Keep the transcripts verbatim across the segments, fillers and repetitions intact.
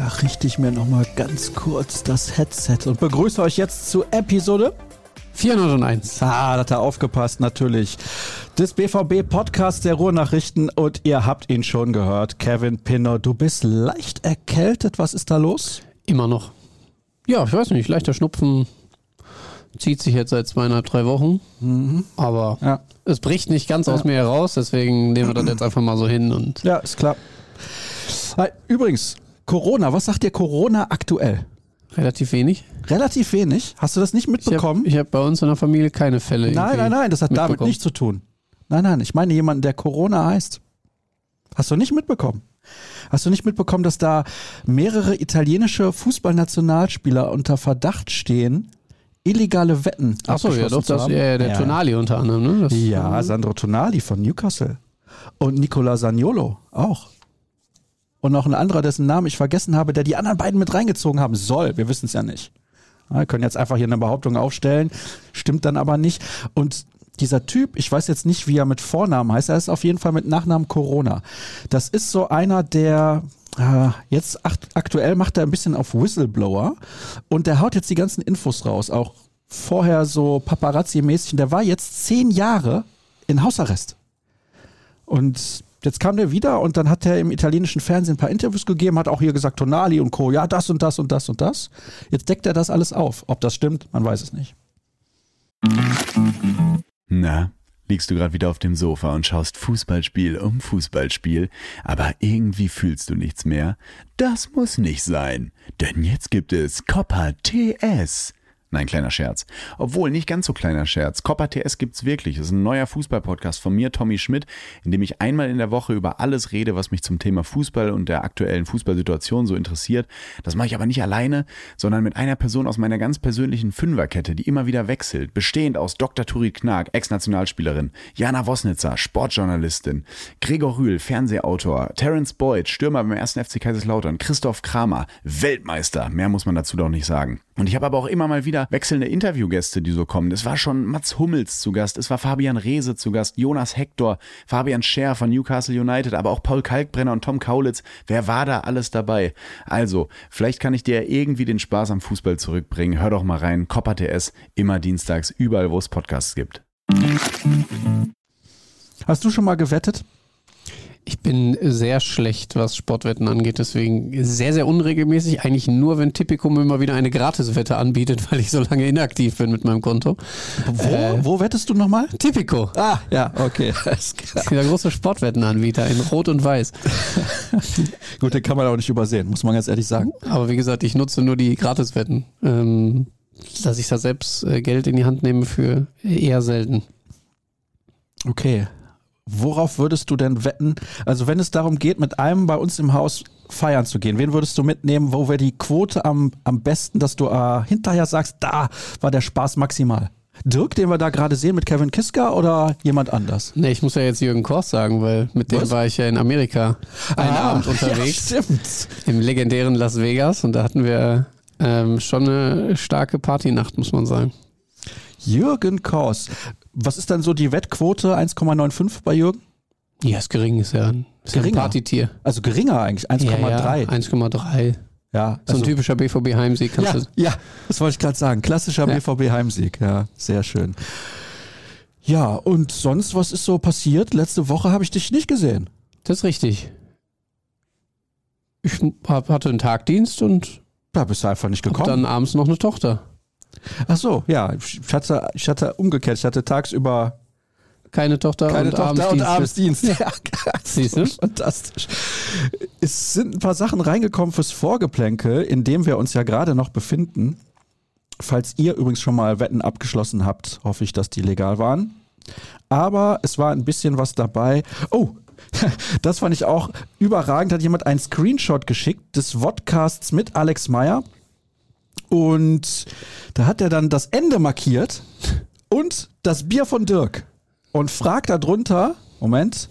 richte ich mir nochmal ganz kurz das Headset und begrüße euch jetzt zu Episode vierhunderteins. Ah, da hat er aufgepasst, natürlich. Des B V B-Podcasts der Ruhrnachrichten und ihr habt ihn schon gehört. Kevin Pinnow, du bist leicht erkältet. Was ist da los? Immer noch. Ja, ich weiß nicht, leichter Schnupfen zieht sich jetzt seit zweieinhalb, drei Wochen. Mhm. Aber ja. Es bricht nicht ganz ja. aus mir heraus, deswegen nehmen wir das jetzt einfach mal so hin. Und ja, ist klar. Übrigens, Corona, was sagt dir Corona aktuell? Relativ wenig. Relativ wenig? Hast du das nicht mitbekommen? Ich habe hab bei uns in der Familie keine Fälle. Nein, nein, nein, das hat damit nichts zu tun. Nein, nein, ich meine jemanden, der Corona heißt. Hast du nicht mitbekommen? Hast du nicht mitbekommen, dass da mehrere italienische Fußballnationalspieler unter Verdacht stehen, illegale Wetten Achso, ja, doch, das, ja, der ja. Tonali unter anderem, ne? Das, ja, Sandro Tonali von Newcastle. Und Nicola Zaniolo auch. Und noch ein anderer, dessen Namen ich vergessen habe, der die anderen beiden mit reingezogen haben soll. Wir wissen es ja nicht. Wir können jetzt einfach hier eine Behauptung aufstellen, stimmt dann aber nicht. Und dieser Typ, ich weiß jetzt nicht, wie er mit Vornamen heißt, er ist auf jeden Fall mit Nachnamen Corona. Das ist so einer, der äh, jetzt akt- aktuell macht er ein bisschen auf Whistleblower und der haut jetzt die ganzen Infos raus. Auch vorher so Paparazzi-mäßig. Und der war jetzt zehn Jahre in Hausarrest. Und jetzt kam der wieder und dann hat er im italienischen Fernsehen ein paar Interviews gegeben, hat auch hier gesagt, Tonali und Co., ja, das und das und das und das. Jetzt deckt er das alles auf. Ob das stimmt, man weiß es nicht. Na, liegst du gerade wieder auf dem Sofa und schaust Fußballspiel um Fußballspiel, aber irgendwie fühlst du nichts mehr? Das muss nicht sein, denn jetzt gibt es Coppa T S. Nein, kleiner Scherz. Obwohl, nicht ganz so kleiner Scherz. Coppa T S gibt's wirklich. Das ist ein neuer Fußball-Podcast von mir, Tommy Schmidt, in dem ich einmal in der Woche über alles rede, was mich zum Thema Fußball und der aktuellen Fußballsituation so interessiert. Das mache ich aber nicht alleine, sondern mit einer Person aus meiner ganz persönlichen Fünferkette, die immer wieder wechselt. Bestehend aus Doktor Turit Knag, Ex-Nationalspielerin, Jana Wosnitzer, Sportjournalistin, Gregor Rühl, Fernsehautor, Terence Boyd, Stürmer beim ersten F C Kaiserslautern, Christoph Kramer, Weltmeister. Mehr muss man dazu doch nicht sagen. Und ich habe aber auch immer mal wieder wechselnde Interviewgäste, die so kommen. Es war schon Mats Hummels zu Gast, es war Fabian Reese zu Gast, Jonas Hector, Fabian Scher von Newcastle United, aber auch Paul Kalkbrenner und Tom Kaulitz. Wer war da alles dabei? Also, vielleicht kann ich dir irgendwie den Spaß am Fußball zurückbringen. Hör doch mal rein, Coppa T S, immer dienstags, überall, wo es Podcasts gibt. Hast du schon mal gewettet? Ich bin sehr schlecht, was Sportwetten angeht, deswegen sehr, sehr unregelmäßig. Eigentlich nur, wenn Tipico mir mal wieder eine Gratiswette anbietet, weil ich so lange inaktiv bin mit meinem Konto. Wo, äh, wo wettest du nochmal? Tipico. Ah, ja, okay. Dieser große Sportwettenanbieter in Rot und Weiß. Gut, den kann man auch nicht übersehen, muss man ganz ehrlich sagen. Aber wie gesagt, ich nutze nur die Gratiswetten. Ähm, dass ich da selbst äh, Geld in die Hand nehme für eher selten. Okay. Worauf würdest du denn wetten? Also wenn es darum geht, mit einem bei uns im Haus feiern zu gehen, wen würdest du mitnehmen, wo wäre die Quote am, am besten, dass du äh, hinterher sagst, da war der Spaß maximal? Dirk, den wir da gerade sehen mit Kevin Kiska oder jemand anders? Nee, ich muss ja jetzt Jürgen Kors sagen, weil mit dem Was? war ich ja in Amerika einen ah, Abend unterwegs. Ja, stimmt. Im legendären Las Vegas und da hatten wir ähm, schon eine starke Partynacht, muss man sagen. Jürgen Kors. Was ist dann so die Wettquote? eins Komma fünfundneunzig bei Jürgen? Ja, ist gering, ist ja ein, ist ein Partytier. Also geringer eigentlich, eins Komma drei. Ja, ja, eins Komma drei. Ja, so also, ein typischer B V B-Heimsieg. Ja, ja, das wollte ich gerade sagen. Klassischer ja. B V B-Heimsieg. Ja, sehr schön. Ja, und sonst, was ist so passiert? Letzte Woche habe ich dich nicht gesehen. Das ist richtig. Ich hab, hatte einen Tagdienst und da bist du einfach nicht gekommen. Dann abends noch eine Tochter. Ach so, ja, ich hatte, ich hatte umgekehrt, ich hatte tagsüber keine Tochter, keine und, Tochter Abendsdienst. und Abendsdienst. Ja, ja siehst du? Fantastisch. Es sind ein paar Sachen reingekommen fürs Vorgeplänkel, in dem wir uns ja gerade noch befinden. Falls ihr übrigens schon mal Wetten abgeschlossen habt, hoffe ich, dass die legal waren. Aber es war ein bisschen was dabei. Oh, das fand ich auch überragend. Hat jemand einen Screenshot geschickt des Vodcasts mit Alex Meyer. Und da hat er dann das Ende markiert und das Bier von Dirk und fragt darunter, Moment,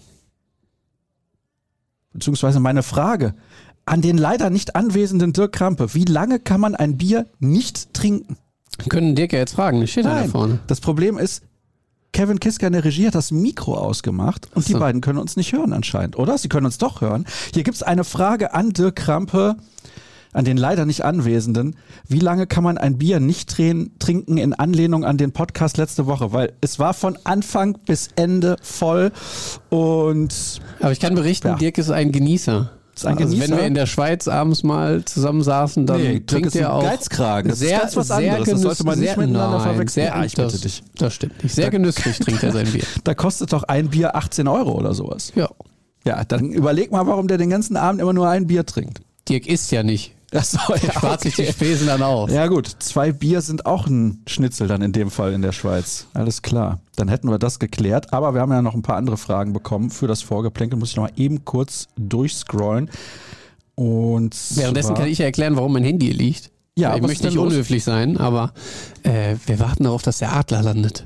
beziehungsweise meine Frage an den leider nicht anwesenden Dirk Krampe, wie lange kann man ein Bier nicht trinken? Können Dirk ja jetzt fragen, das steht da vorne. Das Problem ist, Kevin Kiska in der Regie hat das Mikro ausgemacht und so. Die beiden können uns nicht hören anscheinend, oder? Sie können uns doch hören. Hier gibt es eine Frage an Dirk Krampe. an den leider nicht Anwesenden, wie lange kann man ein Bier nicht trin- trinken in Anlehnung an den Podcast letzte Woche? Weil es war von Anfang bis Ende voll und... Aber ich kann berichten, ja. Dirk ist ein Genießer. Ist ein Genießer. Also wenn wir in der Schweiz abends mal zusammensaßen, dann nee, trinkt er auch... Geizkragen. Das sehr, ist ganz was sehr anderes. Genüss, das sollte man nicht sehr, miteinander nein, verwechseln. Sehr, ja, ich das, bitte dich. Das stimmt nicht. Sehr da, genüsslich trinkt er sein Bier. Da kostet doch ein Bier achtzehn Euro oder sowas. Ja. Ja, dann überleg mal, warum der den ganzen Abend immer nur ein Bier trinkt. Dirk isst ja nicht. Achso, ja, spart okay. sich die Spesen dann auf. Ja gut, zwei Bier sind auch ein Schnitzel dann in dem Fall in der Schweiz. Alles klar. Dann hätten wir das geklärt. Aber wir haben ja noch ein paar andere Fragen bekommen für das Vorgeplänkel. Muss ich noch mal eben kurz durchscrollen. Und währenddessen kann ich ja erklären, warum mein Handy hier liegt. Ja, ich möchte nicht los? unhöflich sein, aber äh, wir warten darauf, dass der Adler landet.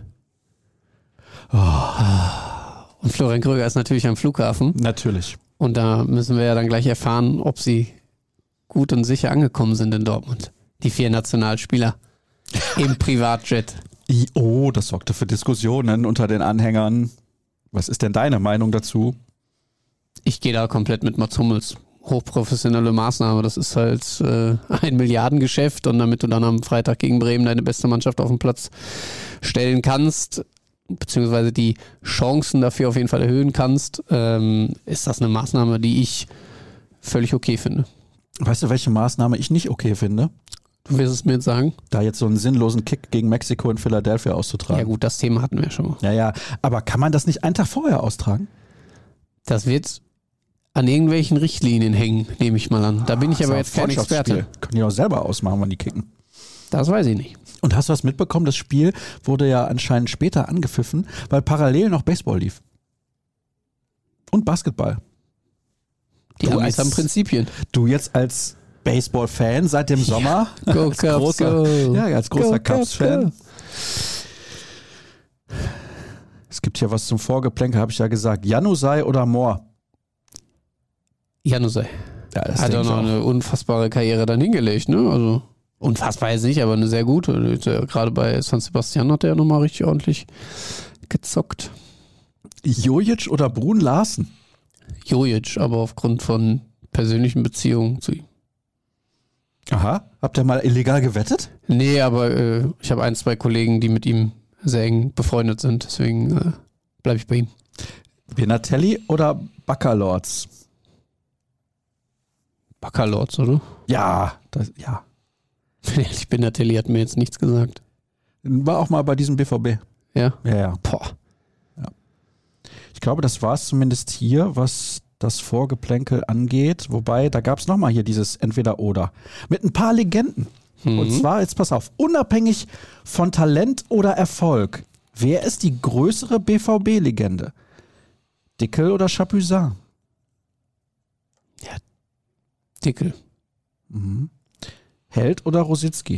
Oh. Und Florian Kröger ist natürlich am Flughafen. Natürlich. Und da müssen wir ja dann gleich erfahren, ob sie gut und sicher angekommen sind in Dortmund. Die vier Nationalspieler im Privatjet. Oh, das sorgte für Diskussionen unter den Anhängern. Was ist denn deine Meinung dazu? Ich gehe da komplett mit Mats Hummels. Hochprofessionelle Maßnahme. Das ist halt äh, ein Milliardengeschäft und damit du dann am Freitag gegen Bremen deine beste Mannschaft auf den Platz stellen kannst, beziehungsweise die Chancen dafür auf jeden Fall erhöhen kannst, ähm, ist das eine Maßnahme, die ich völlig okay finde. Weißt du, welche Maßnahme ich nicht okay finde? Du wirst es mir jetzt sagen? Da jetzt so einen sinnlosen Kick gegen Mexiko in Philadelphia auszutragen. Ja gut, das Thema hatten wir schon mal. Ja, ja, aber kann man das nicht einen Tag vorher austragen? Das wird an irgendwelchen Richtlinien hängen, nehme ich mal an. Da bin ich aber jetzt kein Experte. Können die auch selber ausmachen, wann die kicken. Das weiß ich nicht. Und hast du was mitbekommen? Das Spiel wurde ja anscheinend später angepfiffen, weil parallel noch Baseball lief. Und Basketball. Die du Amis haben Prinzipien. Du jetzt als Baseball-Fan seit dem Sommer, ja, go als, Cubs, großer, go. Ja, als großer Go Cubs-Fan. Es gibt hier was zum Vorgeplänkel, habe ich ja gesagt. Januzaj oder Mohr? Januzaj. Ja, das hat auch noch eine unfassbare Karriere dann hingelegt, ne? Also unfassbar jetzt nicht, aber eine sehr gute. Gerade bei San Sebastian hat er ja nochmal richtig ordentlich gezockt. Jojic oder Brun Larsen? Jojic, aber aufgrund von persönlichen Beziehungen zu ihm. Aha, habt ihr mal illegal gewettet? Nee, aber äh, ich habe ein, zwei Kollegen, die mit ihm sehr eng befreundet sind, deswegen äh, bleibe ich bei ihm. Benatelli oder Baccalords? Baccalords, oder? Ja, das, ja. Ich bin Benatelli hat mir jetzt nichts gesagt. War auch mal bei diesem B V B. Ja? Ja, ja. Boah. Ja. Ich glaube, das war es zumindest hier, was das Vorgeplänkel angeht. Wobei, da gab es nochmal hier dieses Entweder-Oder. Mit ein paar Legenden. Mhm. Und zwar, jetzt pass auf, unabhängig von Talent oder Erfolg, wer ist die größere B V B-Legende? Dickel oder Chapuisat? Ja, Dickel. Mhm. Held oder Rositzky?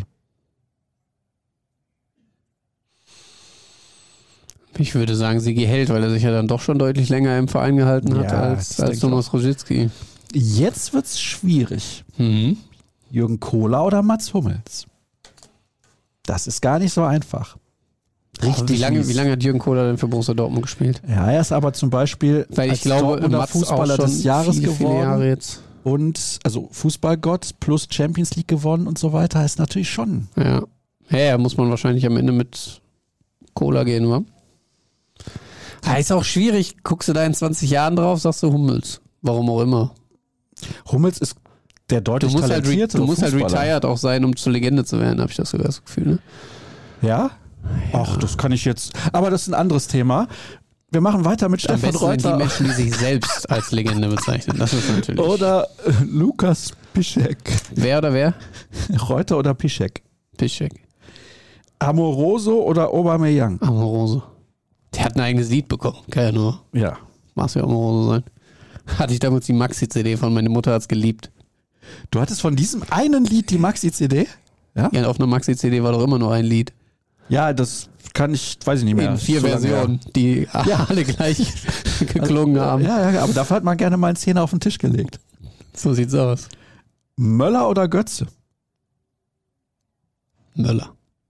Ich würde sagen Sigi Held, weil er sich ja dann doch schon deutlich länger im Verein gehalten hat ja, als, als Thomas Rositzky. Jetzt wird's schwierig. Mhm. Jürgen Kohler oder Mats Hummels? Das ist gar nicht so einfach. Richtig. Wie lange, wie lange hat Jürgen Kohler denn für Borussia Dortmund gespielt? Ja, er ist aber zum Beispiel weil ich glaube, Mats Fußballer des Jahres viele, geworden. Viele Jahre jetzt. Und also Fußballgott plus Champions League gewonnen und so weiter ist natürlich schon. Ja, ja, muss man wahrscheinlich am Ende mit Kohler gehen, wa? Ja, ist auch schwierig. Guckst du da in zwanzig Jahren drauf, sagst du Hummels. Warum auch immer. Hummels ist der deutlich du musst talentierte halt, Du musst halt Fußballer. retired auch sein, um zur Legende zu werden, habe ich das sogar das Gefühl. Ne? Ja? Ja. Ach, das kann ich jetzt. Aber das ist ein anderes Thema. Wir machen weiter mit Am Stefan besten sind Reuter. die Menschen, die sich selbst als Legende bezeichnen. Das ist natürlich. Oder äh, Lukas Piszczek. Wer oder wer? Reuter oder Piszczek? Piszczek. Amoroso oder Aubameyang? Amoroso. Der hat ein eigenes Lied bekommen. Kann ja nur Ja. Marcel Amoroso sein. Hatte ich damals die Maxi-C D von, meine Mutter hat's geliebt. Du hattest von diesem einen Lied die Maxi-C D? Ja? Ja, auf einer Maxi-C D war doch immer nur ein Lied. Ja, das kann ich, weiß ich nicht mehr. In vier So lange Versionen, die Ja. alle gleich geklungen haben. Ja, ja, aber dafür hat man gerne mal einen Zehner auf den Tisch gelegt. So sieht's aus. Möller oder Götze? Möller.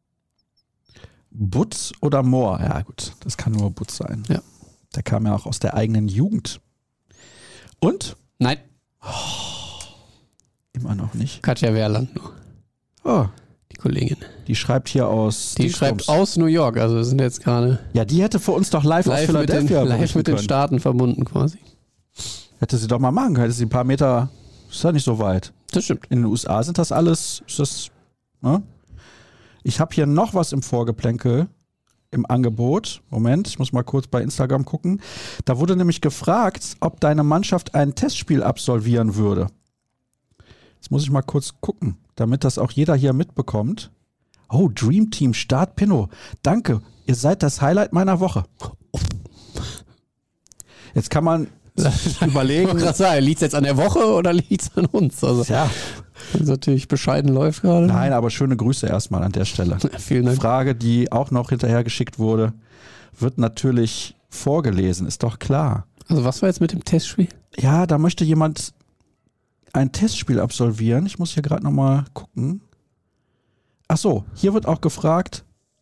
Butz oder Mohr? Ja gut, das kann nur Butz sein. Ja. Der kam ja auch aus der eigenen Jugend. Und? Nein. Immer noch nicht. Katja Wehrland nur. Oh, Die Kollegin. die schreibt hier aus. Die Dingsbums. schreibt aus New York, also wir sind jetzt gerade Ja, die hätte für uns doch live, aus live, mit den, Philadelphia live berichten mit den können. Staaten verbunden quasi. Hätte sie doch mal machen können. Hätte sie ein paar Meter. Ist ja nicht so weit. Das stimmt. In den U S A sind das alles. Ist das, ne? Ich habe hier noch was im Vorgeplänkel im Angebot. Moment, ich muss mal kurz bei Instagram gucken. Da wurde nämlich gefragt, ob deine Mannschaft ein Testspiel absolvieren würde. Jetzt muss ich mal kurz gucken, damit das auch jeder hier mitbekommt. Oh, Dream Team Start Pinno. Danke, ihr seid das Highlight meiner Woche. Jetzt kann man überlegen. Ich wollte sagen, liegt es jetzt an der Woche oder liegt es an uns? Also, Ja, das ist natürlich bescheiden läuft gerade. nein, aber schöne Grüße erstmal an der Stelle. Vielen Dank. Frage, die auch noch hinterher geschickt wurde, wird natürlich vorgelesen, ist doch klar. Also was war jetzt mit dem Testspiel? Ja, da möchte jemand ein Testspiel absolvieren. Ich muss hier gerade nochmal gucken. Ach so, hier wird auch gefragt,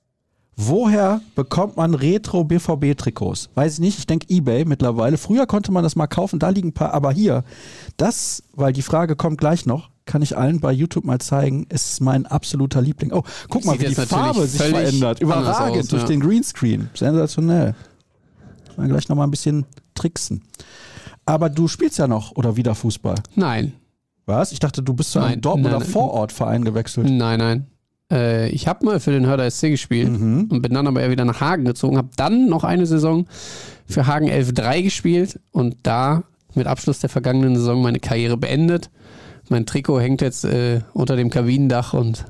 woher bekommt man Retro-B V B-Trikots? Weiß ich nicht, ich denke eBay mittlerweile. Früher konnte man das mal kaufen, da liegen ein paar, aber hier, das, weil die Frage kommt gleich noch, kann ich allen bei YouTube mal zeigen, ist mein absoluter Liebling. Oh, guck mal, Sieht wie die jetzt natürlich Farbe sich völlig verändert. anders Überragend aus, durch ja. den Greenscreen. Sensationell. Mal gleich nochmal ein bisschen tricksen. Aber du spielst ja noch oder wieder Fußball. Nein, Was? Ich dachte, du bist zu einem Nein, Dortmunder nein, nein. Vorortverein gewechselt. nein, nein. Äh, ich habe mal für den Hörder S C gespielt Mhm. und bin dann aber eher wieder nach Hagen gezogen. Habe dann noch eine Saison für Hagen elf drei gespielt und da mit Abschluss der vergangenen Saison meine Karriere beendet. Mein Trikot hängt jetzt äh, unter dem Kabinendach und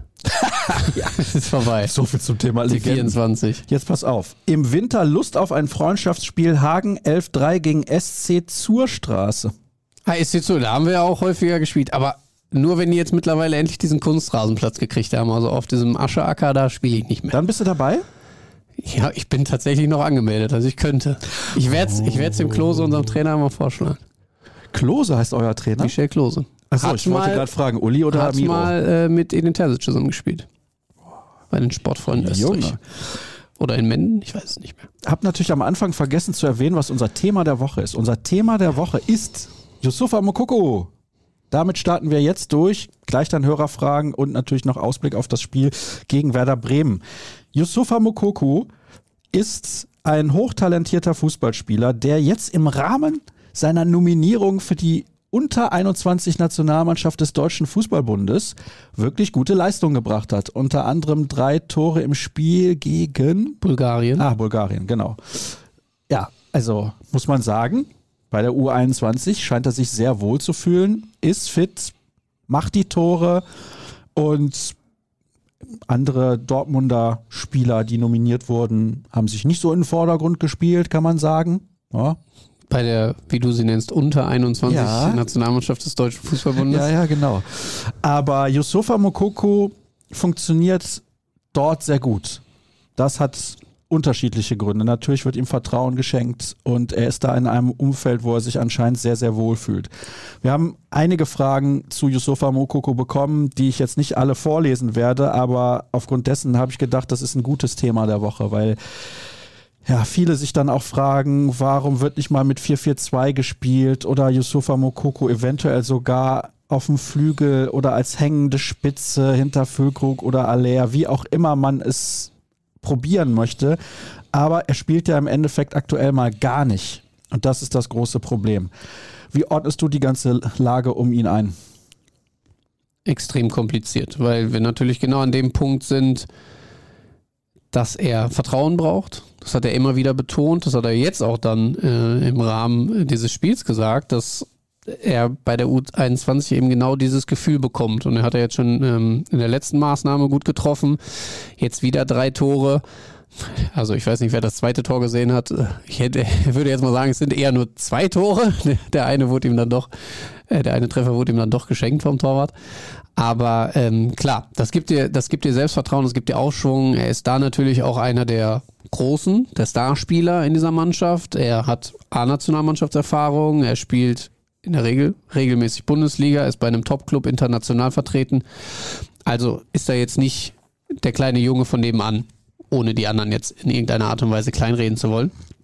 es ist vorbei. So viel zum Thema Die Legenden. vierundzwanzig. Jetzt pass auf. Im Winter Lust auf ein Freundschaftsspiel Hagen elf drei gegen S C zur Straße. Ah, ist jetzt so, da haben wir ja auch häufiger gespielt, aber nur wenn die jetzt mittlerweile endlich diesen Kunstrasenplatz gekriegt haben, also auf diesem Ascheacker, da spiele ich nicht mehr. Dann bist du dabei? Ja, ich bin tatsächlich noch angemeldet, also ich könnte. Ich werde es ich werd's dem Klose, unserem Trainer, mal vorschlagen. Klose heißt euer Trainer? Michel Klose. Achso, Hat ich wollte mal- gerade fragen, Uli oder Hat Miro? mal äh, mit Edin Terzic zusammen gespielt. Bei den Sportfreunden Junge. Österreich. Oder in Menden, ich weiß es nicht mehr. Hab natürlich am Anfang vergessen zu erwähnen, was unser Thema der Woche ist. Unser Thema der Woche ist Yusufa Moukoko. Damit starten wir jetzt durch. Gleich dann Hörerfragen und natürlich noch Ausblick auf das Spiel gegen Werder Bremen. Yusufa Moukoko ist ein hochtalentierter Fußballspieler, der jetzt im Rahmen seiner Nominierung für die Unter einundzwanzig Nationalmannschaft des Deutschen Fußballbundes wirklich gute Leistungen gebracht hat. Unter anderem drei Tore im Spiel gegen Bulgarien. Ah, Bulgarien, genau. Ja, also muss man sagen, bei der U einundzwanzig scheint er sich sehr wohl zu fühlen, ist fit, macht die Tore und andere Dortmunder Spieler, die nominiert wurden, haben sich nicht so in den Vordergrund gespielt, kann man sagen. Ja, Bei der, wie du sie nennst, unter einundzwanzig Ja. Nationalmannschaft des Deutschen Fußballbundes. ja, ja, genau. Aber Yusufa Moukoko funktioniert dort sehr gut. Das hat unterschiedliche Gründe. Natürlich wird ihm Vertrauen geschenkt und er ist da in einem Umfeld, wo er sich anscheinend sehr, sehr wohl fühlt. Wir haben einige Fragen zu Yusufa Moukoko bekommen, die ich jetzt nicht alle vorlesen werde, aber aufgrund dessen habe ich gedacht, das ist ein gutes Thema der Woche, weil ja, viele sich dann auch fragen, warum wird nicht mal mit vier vier zwei gespielt oder Yusufa Moukoko eventuell sogar auf dem Flügel oder als hängende Spitze hinter Füllkrug oder Aller, wie auch immer man es probieren möchte. Aber er spielt ja im Endeffekt aktuell mal gar nicht. Und das ist das große Problem. Wie ordnest du die ganze Lage um ihn ein? Extrem kompliziert, weil wir natürlich genau an dem Punkt sind, dass er Vertrauen braucht. Das hat er immer wieder betont. Das hat er jetzt auch dann äh, im Rahmen dieses Spiels gesagt, dass er bei der U einundzwanzig eben genau dieses Gefühl bekommt. Und er hat er jetzt schon ähm, in der letzten Maßnahme gut getroffen. Jetzt wieder drei Tore. Also ich weiß nicht, wer das zweite Tor gesehen hat. Ich hätte, würde jetzt mal sagen, es sind eher nur zwei Tore. Der eine wurde ihm dann doch, äh, der eine Treffer wurde ihm dann doch geschenkt vom Torwart. Aber ähm, klar, das gibt dir, das gibt dir Selbstvertrauen, das gibt dir Aufschwung. Er ist da natürlich auch einer der Großen, der Starspieler in dieser Mannschaft. Er hat A-Nationalmannschaftserfahrung, er spielt in der Regel regelmäßig Bundesliga, ist bei einem Top-Club international vertreten. Also ist er jetzt nicht der kleine Junge von nebenan, ohne die anderen jetzt in irgendeiner Art und Weise kleinreden zu wollen.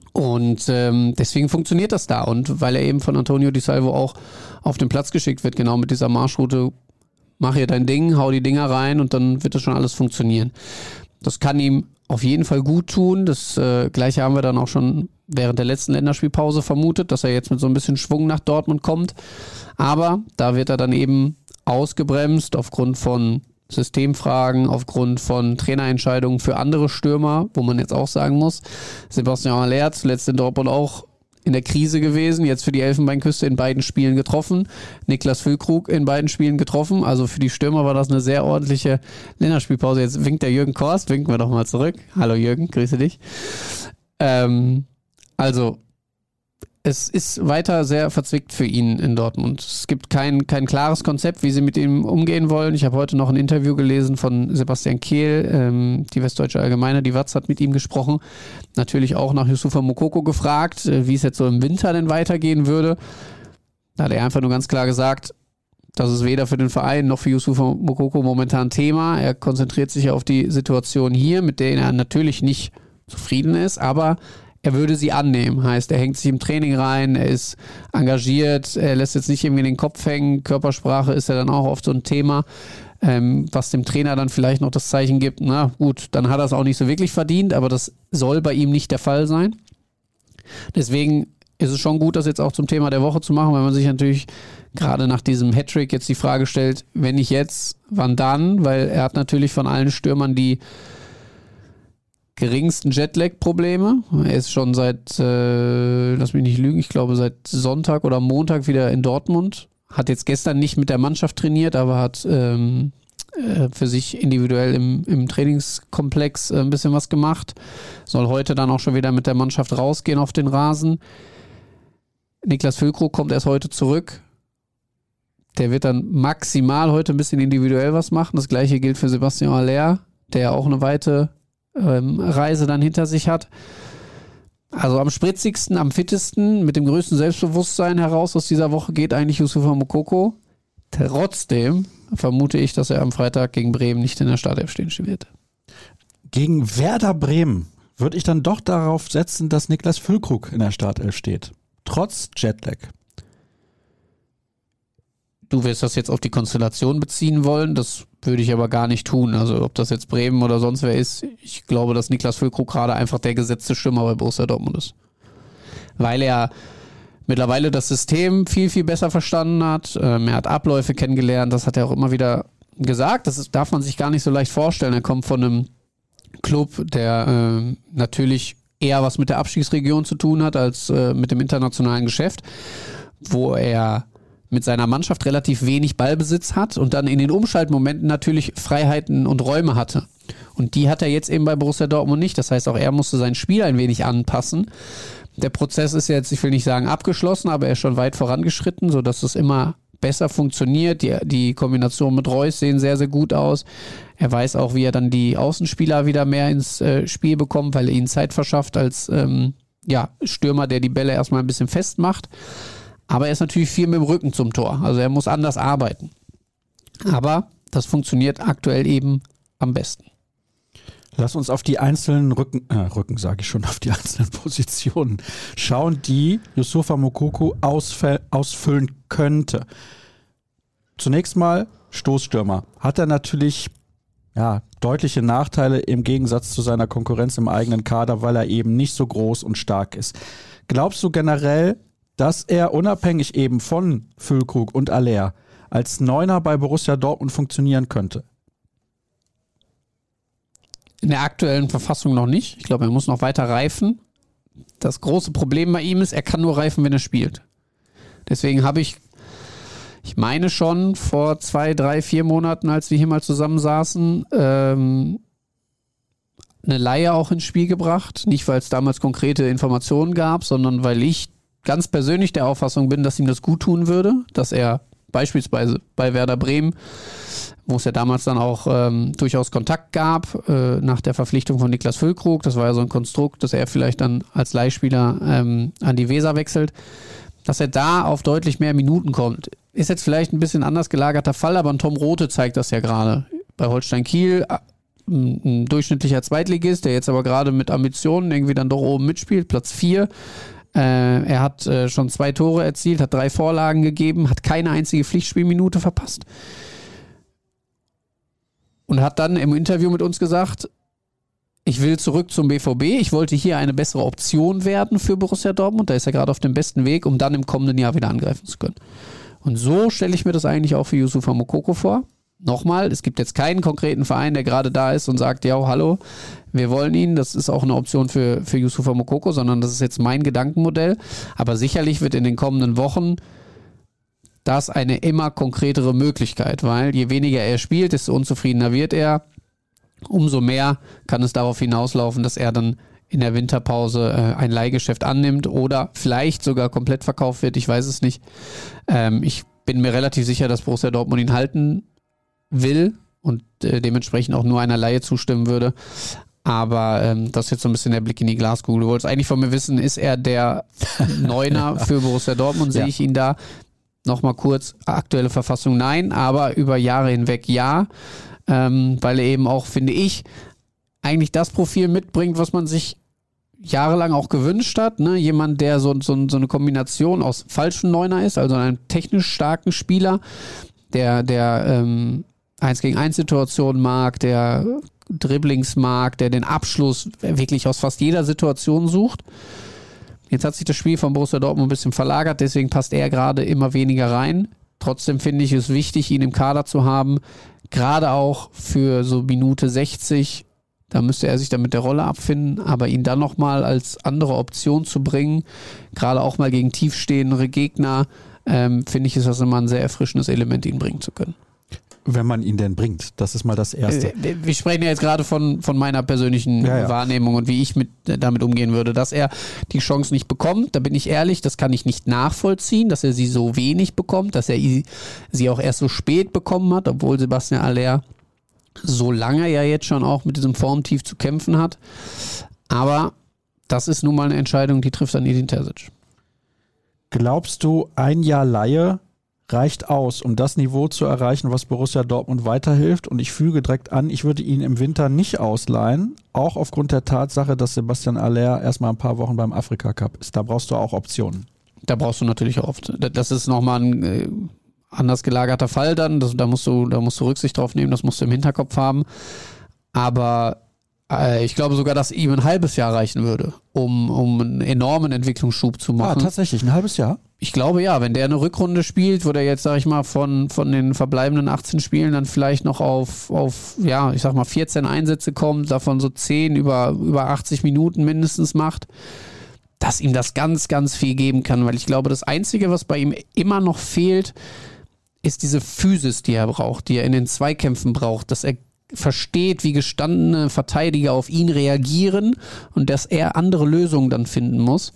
Und ähm, deswegen funktioniert das da. Und weil er eben von Antonio Di Salvo auch auf den Platz geschickt wird, genau mit dieser Marschroute, mach hier dein Ding, hau die Dinger rein und dann wird das schon alles funktionieren. Das kann ihm auf jeden Fall gut tun. Das äh, Gleiche haben wir dann auch schon während der letzten Länderspielpause vermutet, dass er jetzt mit so ein bisschen Schwung nach Dortmund kommt. Aber da wird er dann eben ausgebremst aufgrund von Systemfragen, aufgrund von Trainerentscheidungen für andere Stürmer, wo man jetzt auch sagen muss, Sebastian Haller zuletzt in Dortmund auch in der Krise gewesen, jetzt für die Elfenbeinküste in beiden Spielen getroffen, Niklas Füllkrug in beiden Spielen getroffen, also für die Stürmer war das eine sehr ordentliche Länderspielpause. Jetzt winkt der Jürgen Korst, winken wir doch mal zurück. Hallo Jürgen, grüße dich. Ähm, also es ist weiter sehr verzwickt für ihn in Dortmund. Es gibt kein, kein klares Konzept, wie sie mit ihm umgehen wollen. Ich habe heute noch ein Interview gelesen von Sebastian Kehl, ähm, die Westdeutsche Allgemeine, die Watz hat mit ihm gesprochen. Natürlich auch nach Youssoufa Moukoko gefragt, äh, wie es jetzt so im Winter denn weitergehen würde. Da hat er einfach nur ganz klar gesagt, das ist weder für den Verein noch für Youssoufa Moukoko momentan Thema. Er konzentriert sich auf die Situation hier, mit der er natürlich nicht zufrieden ist, aber er würde sie annehmen, heißt, er hängt sich im Training rein, er ist engagiert, er lässt jetzt nicht irgendwie den Kopf hängen, Körpersprache ist ja dann auch oft so ein Thema, ähm, was dem Trainer dann vielleicht noch das Zeichen gibt, na gut, dann hat er es auch nicht so wirklich verdient, aber das soll bei ihm nicht der Fall sein. Deswegen ist es schon gut, das jetzt auch zum Thema der Woche zu machen, weil man sich natürlich gerade nach diesem Hattrick jetzt die Frage stellt, wenn nicht jetzt, wann dann, weil er hat natürlich von allen Stürmern die geringsten Jetlag-Probleme. Er ist schon seit, äh, lass mich nicht lügen, ich glaube seit Sonntag oder Montag wieder in Dortmund. Hat jetzt gestern nicht mit der Mannschaft trainiert, aber hat ähm, äh, für sich individuell im, im Trainingskomplex äh, ein bisschen was gemacht. Soll heute dann auch schon wieder mit der Mannschaft rausgehen auf den Rasen. Niklas Füllkrug kommt erst heute zurück. Der wird dann maximal heute ein bisschen individuell was machen. Das gleiche gilt für Sebastian Haller, der ja auch eine weite Reise dann hinter sich hat. Also am spritzigsten, am fittesten, mit dem größten Selbstbewusstsein heraus aus dieser Woche geht eigentlich Youssoufa Moukoko. Trotzdem vermute ich, dass er am Freitag gegen Bremen nicht in der Startelf stehen wird. Gegen Werder Bremen würde ich dann doch darauf setzen, dass Niklas Füllkrug in der Startelf steht. Trotz Jetlag. Du wirst das jetzt auf die Konstellation beziehen wollen, das würde ich aber gar nicht tun. Also ob das jetzt Bremen oder sonst wer ist, ich glaube, dass Niklas Füllkrug gerade einfach der gesetzte Stürmer bei Borussia Dortmund ist. Weil er mittlerweile das System viel, viel besser verstanden hat. Ähm, er hat Abläufe kennengelernt, das hat er auch immer wieder gesagt. Das ist, darf man sich gar nicht so leicht vorstellen. Er kommt von einem Club, der äh, natürlich eher was mit der Abstiegsregion zu tun hat, als äh, mit dem internationalen Geschäft, wo er mit seiner Mannschaft relativ wenig Ballbesitz hat und dann in den Umschaltmomenten natürlich Freiheiten und Räume hatte. Und die hat er jetzt eben bei Borussia Dortmund nicht. Das heißt, auch er musste sein Spiel ein wenig anpassen. Der Prozess ist jetzt, ich will nicht sagen abgeschlossen, aber er ist schon weit vorangeschritten, sodass es immer besser funktioniert. Die, die Kombination mit Reus sehen sehr, sehr gut aus. Er weiß auch, wie er dann die Außenspieler wieder mehr ins äh, Spiel bekommt, weil er ihnen Zeit verschafft als ähm, ja, Stürmer, der die Bälle erstmal ein bisschen festmacht. Aber er ist natürlich viel mit dem Rücken zum Tor. Also er muss anders arbeiten. Aber das funktioniert aktuell eben am besten. Lass uns auf die einzelnen Rücken, äh, Rücken sage ich schon, auf die einzelnen Positionen schauen, die Youssoufa Moukoko ausfäll, ausfüllen könnte. Zunächst mal Stoßstürmer. Hat er natürlich ja, deutliche Nachteile im Gegensatz zu seiner Konkurrenz im eigenen Kader, weil er eben nicht so groß und stark ist. Glaubst du generell, dass er unabhängig eben von Füllkrug und Haller als Neuner bei Borussia Dortmund funktionieren könnte? In der aktuellen Verfassung noch nicht. Ich glaube, er muss noch weiter reifen. Das große Problem bei ihm ist, er kann nur reifen, wenn er spielt. Deswegen habe ich, ich meine schon vor zwei, drei, vier Monaten, als wir hier mal zusammensaßen, ähm, eine Leihe auch ins Spiel gebracht. Nicht, weil es damals konkrete Informationen gab, sondern weil ich ganz persönlich der Auffassung bin, dass ihm das gut tun würde, dass er beispielsweise bei Werder Bremen, wo es ja damals dann auch ähm, durchaus Kontakt gab, äh, nach der Verpflichtung von Niklas Füllkrug, das war ja so ein Konstrukt, dass er vielleicht dann als Leihspieler ähm, an die Weser wechselt, dass er da auf deutlich mehr Minuten kommt. Ist jetzt vielleicht ein bisschen anders gelagerter Fall, aber ein Tom Rothe zeigt das ja gerade. Bei Holstein Kiel ein, ein durchschnittlicher Zweitligist, der jetzt aber gerade mit Ambitionen irgendwie dann doch oben mitspielt, Platz vier. Äh, er hat äh, schon zwei Tore erzielt, hat drei Vorlagen gegeben, hat keine einzige Pflichtspielminute verpasst. Und hat dann im Interview mit uns gesagt, ich will zurück zum B V B, ich wollte hier eine bessere Option werden für Borussia Dortmund, da ist er gerade auf dem besten Weg, um dann im kommenden Jahr wieder angreifen zu können. Und so stelle ich mir das eigentlich auch für Youssoufa Moukoko vor. Nochmal, es gibt jetzt keinen konkreten Verein, der gerade da ist und sagt, ja, hallo, wir wollen ihn, das ist auch eine Option für, für Youssoufa Moukoko, sondern das ist jetzt mein Gedankenmodell. Aber sicherlich wird in den kommenden Wochen das eine immer konkretere Möglichkeit, weil je weniger er spielt, desto unzufriedener wird er. Umso mehr kann es darauf hinauslaufen, dass er dann in der Winterpause äh, ein Leihgeschäft annimmt oder vielleicht sogar komplett verkauft wird, ich weiß es nicht. Ähm, ich bin mir relativ sicher, dass Borussia Dortmund ihn halten will und äh, dementsprechend auch nur einer Leihe zustimmen würde. Aber ähm, das ist jetzt so ein bisschen der Blick in die Glaskugel. Du wolltest eigentlich von mir wissen, ist er der Neuner für Borussia Dortmund? Sehe Ja. ich ihn da? Nochmal kurz, aktuelle Verfassung nein, aber über Jahre hinweg ja. Ähm, weil er eben auch, finde ich, eigentlich das Profil mitbringt, was man sich jahrelang auch gewünscht hat. Ne? Jemand, der so, so, so eine Kombination aus falschen Neuner ist, also einem technisch starken Spieler, der, der ähm, eins gegen eins Situationen mag, der Dribblings mag, der den Abschluss wirklich aus fast jeder Situation sucht. Jetzt hat sich das Spiel von Borussia Dortmund ein bisschen verlagert, deswegen passt er gerade immer weniger rein. Trotzdem finde ich es wichtig, ihn im Kader zu haben, gerade auch für so Minute sechzig. Da müsste er sich dann mit der Rolle abfinden, aber ihn dann nochmal als andere Option zu bringen, gerade auch mal gegen tiefstehendere Gegner, ähm, finde ich, ist das immer ein sehr erfrischendes Element, ihn bringen zu können. Wenn man ihn denn bringt, das ist mal das Erste. Äh, Wir sprechen ja jetzt gerade von, von meiner persönlichen Ja, ja. Wahrnehmung und wie ich mit, damit umgehen würde, dass er die Chance nicht bekommt, da bin ich ehrlich, das kann ich nicht nachvollziehen, dass er sie so wenig bekommt, dass er sie auch erst so spät bekommen hat, obwohl Sebastian Haller so lange ja jetzt schon auch mit diesem Formtief zu kämpfen hat. Aber das ist nun mal eine Entscheidung, die trifft dann Edin Terzic. Glaubst du, ein Jahr Leihe reicht aus, um das Niveau zu erreichen, was Borussia Dortmund weiterhilft? Und ich füge direkt an, ich würde ihn im Winter nicht ausleihen, auch aufgrund der Tatsache, dass Sebastian Haller erstmal ein paar Wochen beim Afrika Cup ist. Da brauchst du auch Optionen. Da brauchst du natürlich auch oft. Das ist nochmal ein äh, anders gelagerter Fall dann. Das, da, musst du, da musst du Rücksicht drauf nehmen, das musst du im Hinterkopf haben. Aber äh, ich glaube sogar, dass ihm ein halbes Jahr reichen würde, um, um einen enormen Entwicklungsschub zu machen. Ah, tatsächlich, ein halbes Jahr? Ich glaube ja, wenn der eine Rückrunde spielt, wo der jetzt, sag ich mal, von, von den verbleibenden achtzehn Spielen dann vielleicht noch auf, auf, ja, ich sag mal, vierzehn Einsätze kommt, davon so zehn über, über achtzig Minuten mindestens macht, dass ihm das ganz, ganz viel geben kann, weil ich glaube, das Einzige, was bei ihm immer noch fehlt, ist diese Physis, die er braucht, die er in den Zweikämpfen braucht, dass er versteht, wie gestandene Verteidiger auf ihn reagieren und dass er andere Lösungen dann finden muss.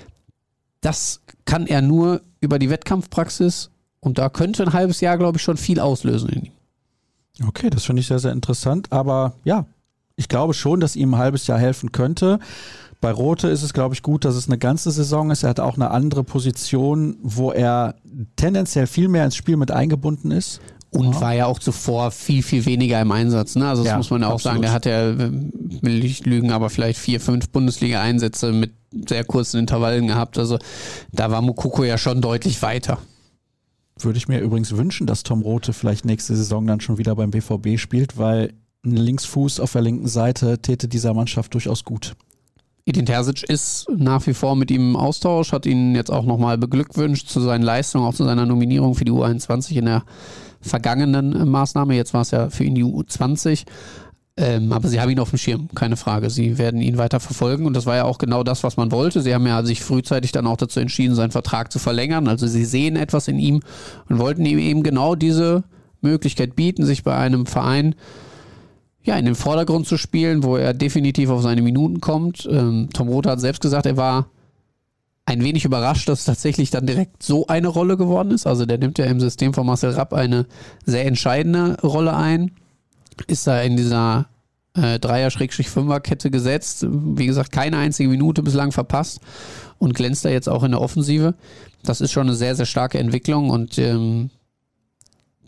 Das kann er nur über die Wettkampfpraxis und da könnte ein halbes Jahr, glaube ich, schon viel auslösen in ihm. Okay, das finde ich sehr, sehr interessant, aber ja, ich glaube schon, dass ihm ein halbes Jahr helfen könnte. Bei Rothe ist es, glaube ich, gut, dass es eine ganze Saison ist. Er hat auch eine andere Position, wo er tendenziell viel mehr ins Spiel mit eingebunden ist. Und ja. war ja auch zuvor viel, viel weniger im Einsatz. Ne? Also das ja, muss man ja auch absolut. sagen, der hat ja, will ich lügen, aber vielleicht vier, fünf Bundesliga-Einsätze mit sehr kurzen Intervallen gehabt. Also da war Moukoko ja schon deutlich weiter. Würde ich mir übrigens wünschen, dass Tom Rothe vielleicht nächste Saison dann schon wieder beim B V B spielt, weil ein Linksfuß auf der linken Seite täte dieser Mannschaft durchaus gut. Edin Terzic ist nach wie vor mit ihm im Austausch, hat ihn jetzt auch nochmal beglückwünscht zu seinen Leistungen, auch zu seiner Nominierung für die U einundzwanzig in der vergangenen Maßnahme. Jetzt war es ja für ihn die U zwanzig. Ähm, aber sie haben ihn auf dem Schirm, keine Frage. Sie werden ihn weiter verfolgen und das war ja auch genau das, was man wollte. Sie haben ja sich frühzeitig dann auch dazu entschieden, seinen Vertrag zu verlängern. Also sie sehen etwas in ihm und wollten ihm eben genau diese Möglichkeit bieten, sich bei einem Verein ja, in den Vordergrund zu spielen, wo er definitiv auf seine Minuten kommt. Ähm, Tom Rothe hat selbst gesagt, er war ein wenig überrascht, dass es tatsächlich dann direkt so eine Rolle geworden ist. Also der nimmt ja im System von Marcel Rapp eine sehr entscheidende Rolle ein. Ist da in dieser äh, Dreier-Fünfer-Kette gesetzt. Wie gesagt, keine einzige Minute bislang verpasst und glänzt da jetzt auch in der Offensive. Das ist schon eine sehr, sehr starke Entwicklung und ähm,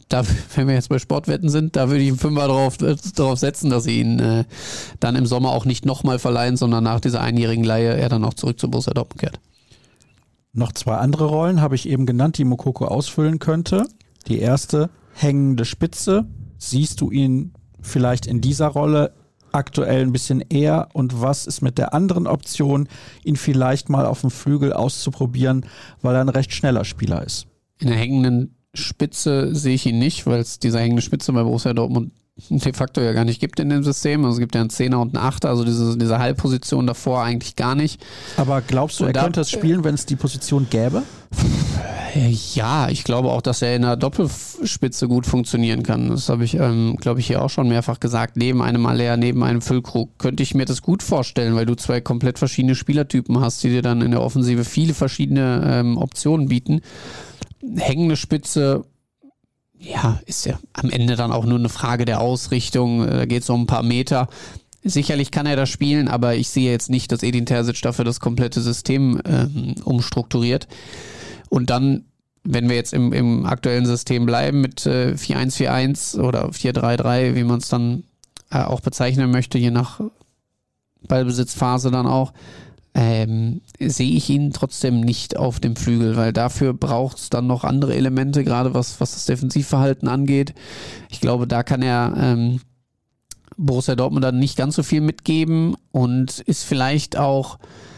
da, wenn wir jetzt bei Sportwetten sind, da würde ich einen Fünfer drauf, äh, drauf setzen, dass sie ihn äh, dann im Sommer auch nicht nochmal verleihen, sondern nach dieser einjährigen Leihe er dann auch zurück zu Borussia Dortmund kehrt. Noch zwei andere Rollen habe ich eben genannt, die Moukoko ausfüllen könnte. Die erste, hängende Spitze. Siehst du ihn vielleicht in dieser Rolle aktuell ein bisschen eher? Und was ist mit der anderen Option, ihn vielleicht mal auf dem Flügel auszuprobieren, weil er ein recht schneller Spieler ist? In der hängenden Spitze sehe ich ihn nicht, weil es diese hängende Spitze bei Borussia Dortmund de facto ja gar nicht gibt in dem System. Also es gibt ja einen Zehner und einen Achter, also diese, diese Halbposition davor eigentlich gar nicht. Aber glaubst du, er Und da- könnte es spielen, wenn es die Position gäbe? Ja, ich glaube auch, dass er in der Doppelspitze gut funktionieren kann. Das habe ich, ähm, glaube ich, hier auch schon mehrfach gesagt. Neben einem Aller, neben einem Füllkrug könnte ich mir das gut vorstellen, weil du zwei komplett verschiedene Spielertypen hast, die dir dann in der Offensive viele verschiedene ähm, Optionen bieten. Hängende Spitze, ja, ist ja am Ende dann auch nur eine Frage der Ausrichtung. Da geht es um ein paar Meter. Sicherlich kann er das spielen, aber ich sehe jetzt nicht, dass Edin Terzic dafür das komplette System ähm, umstrukturiert. Und dann, wenn wir jetzt im, im aktuellen System bleiben mit äh, vier eins vier eins oder vier drei drei, wie man es dann äh, auch bezeichnen möchte, je nach Ballbesitzphase dann auch, ähm, sehe ich ihn trotzdem nicht auf dem Flügel, weil dafür braucht es dann noch andere Elemente, gerade was, was das Defensivverhalten angeht. Ich glaube, da kann er ähm, Borussia Dortmund dann nicht ganz so viel mitgeben und ist vielleicht auch,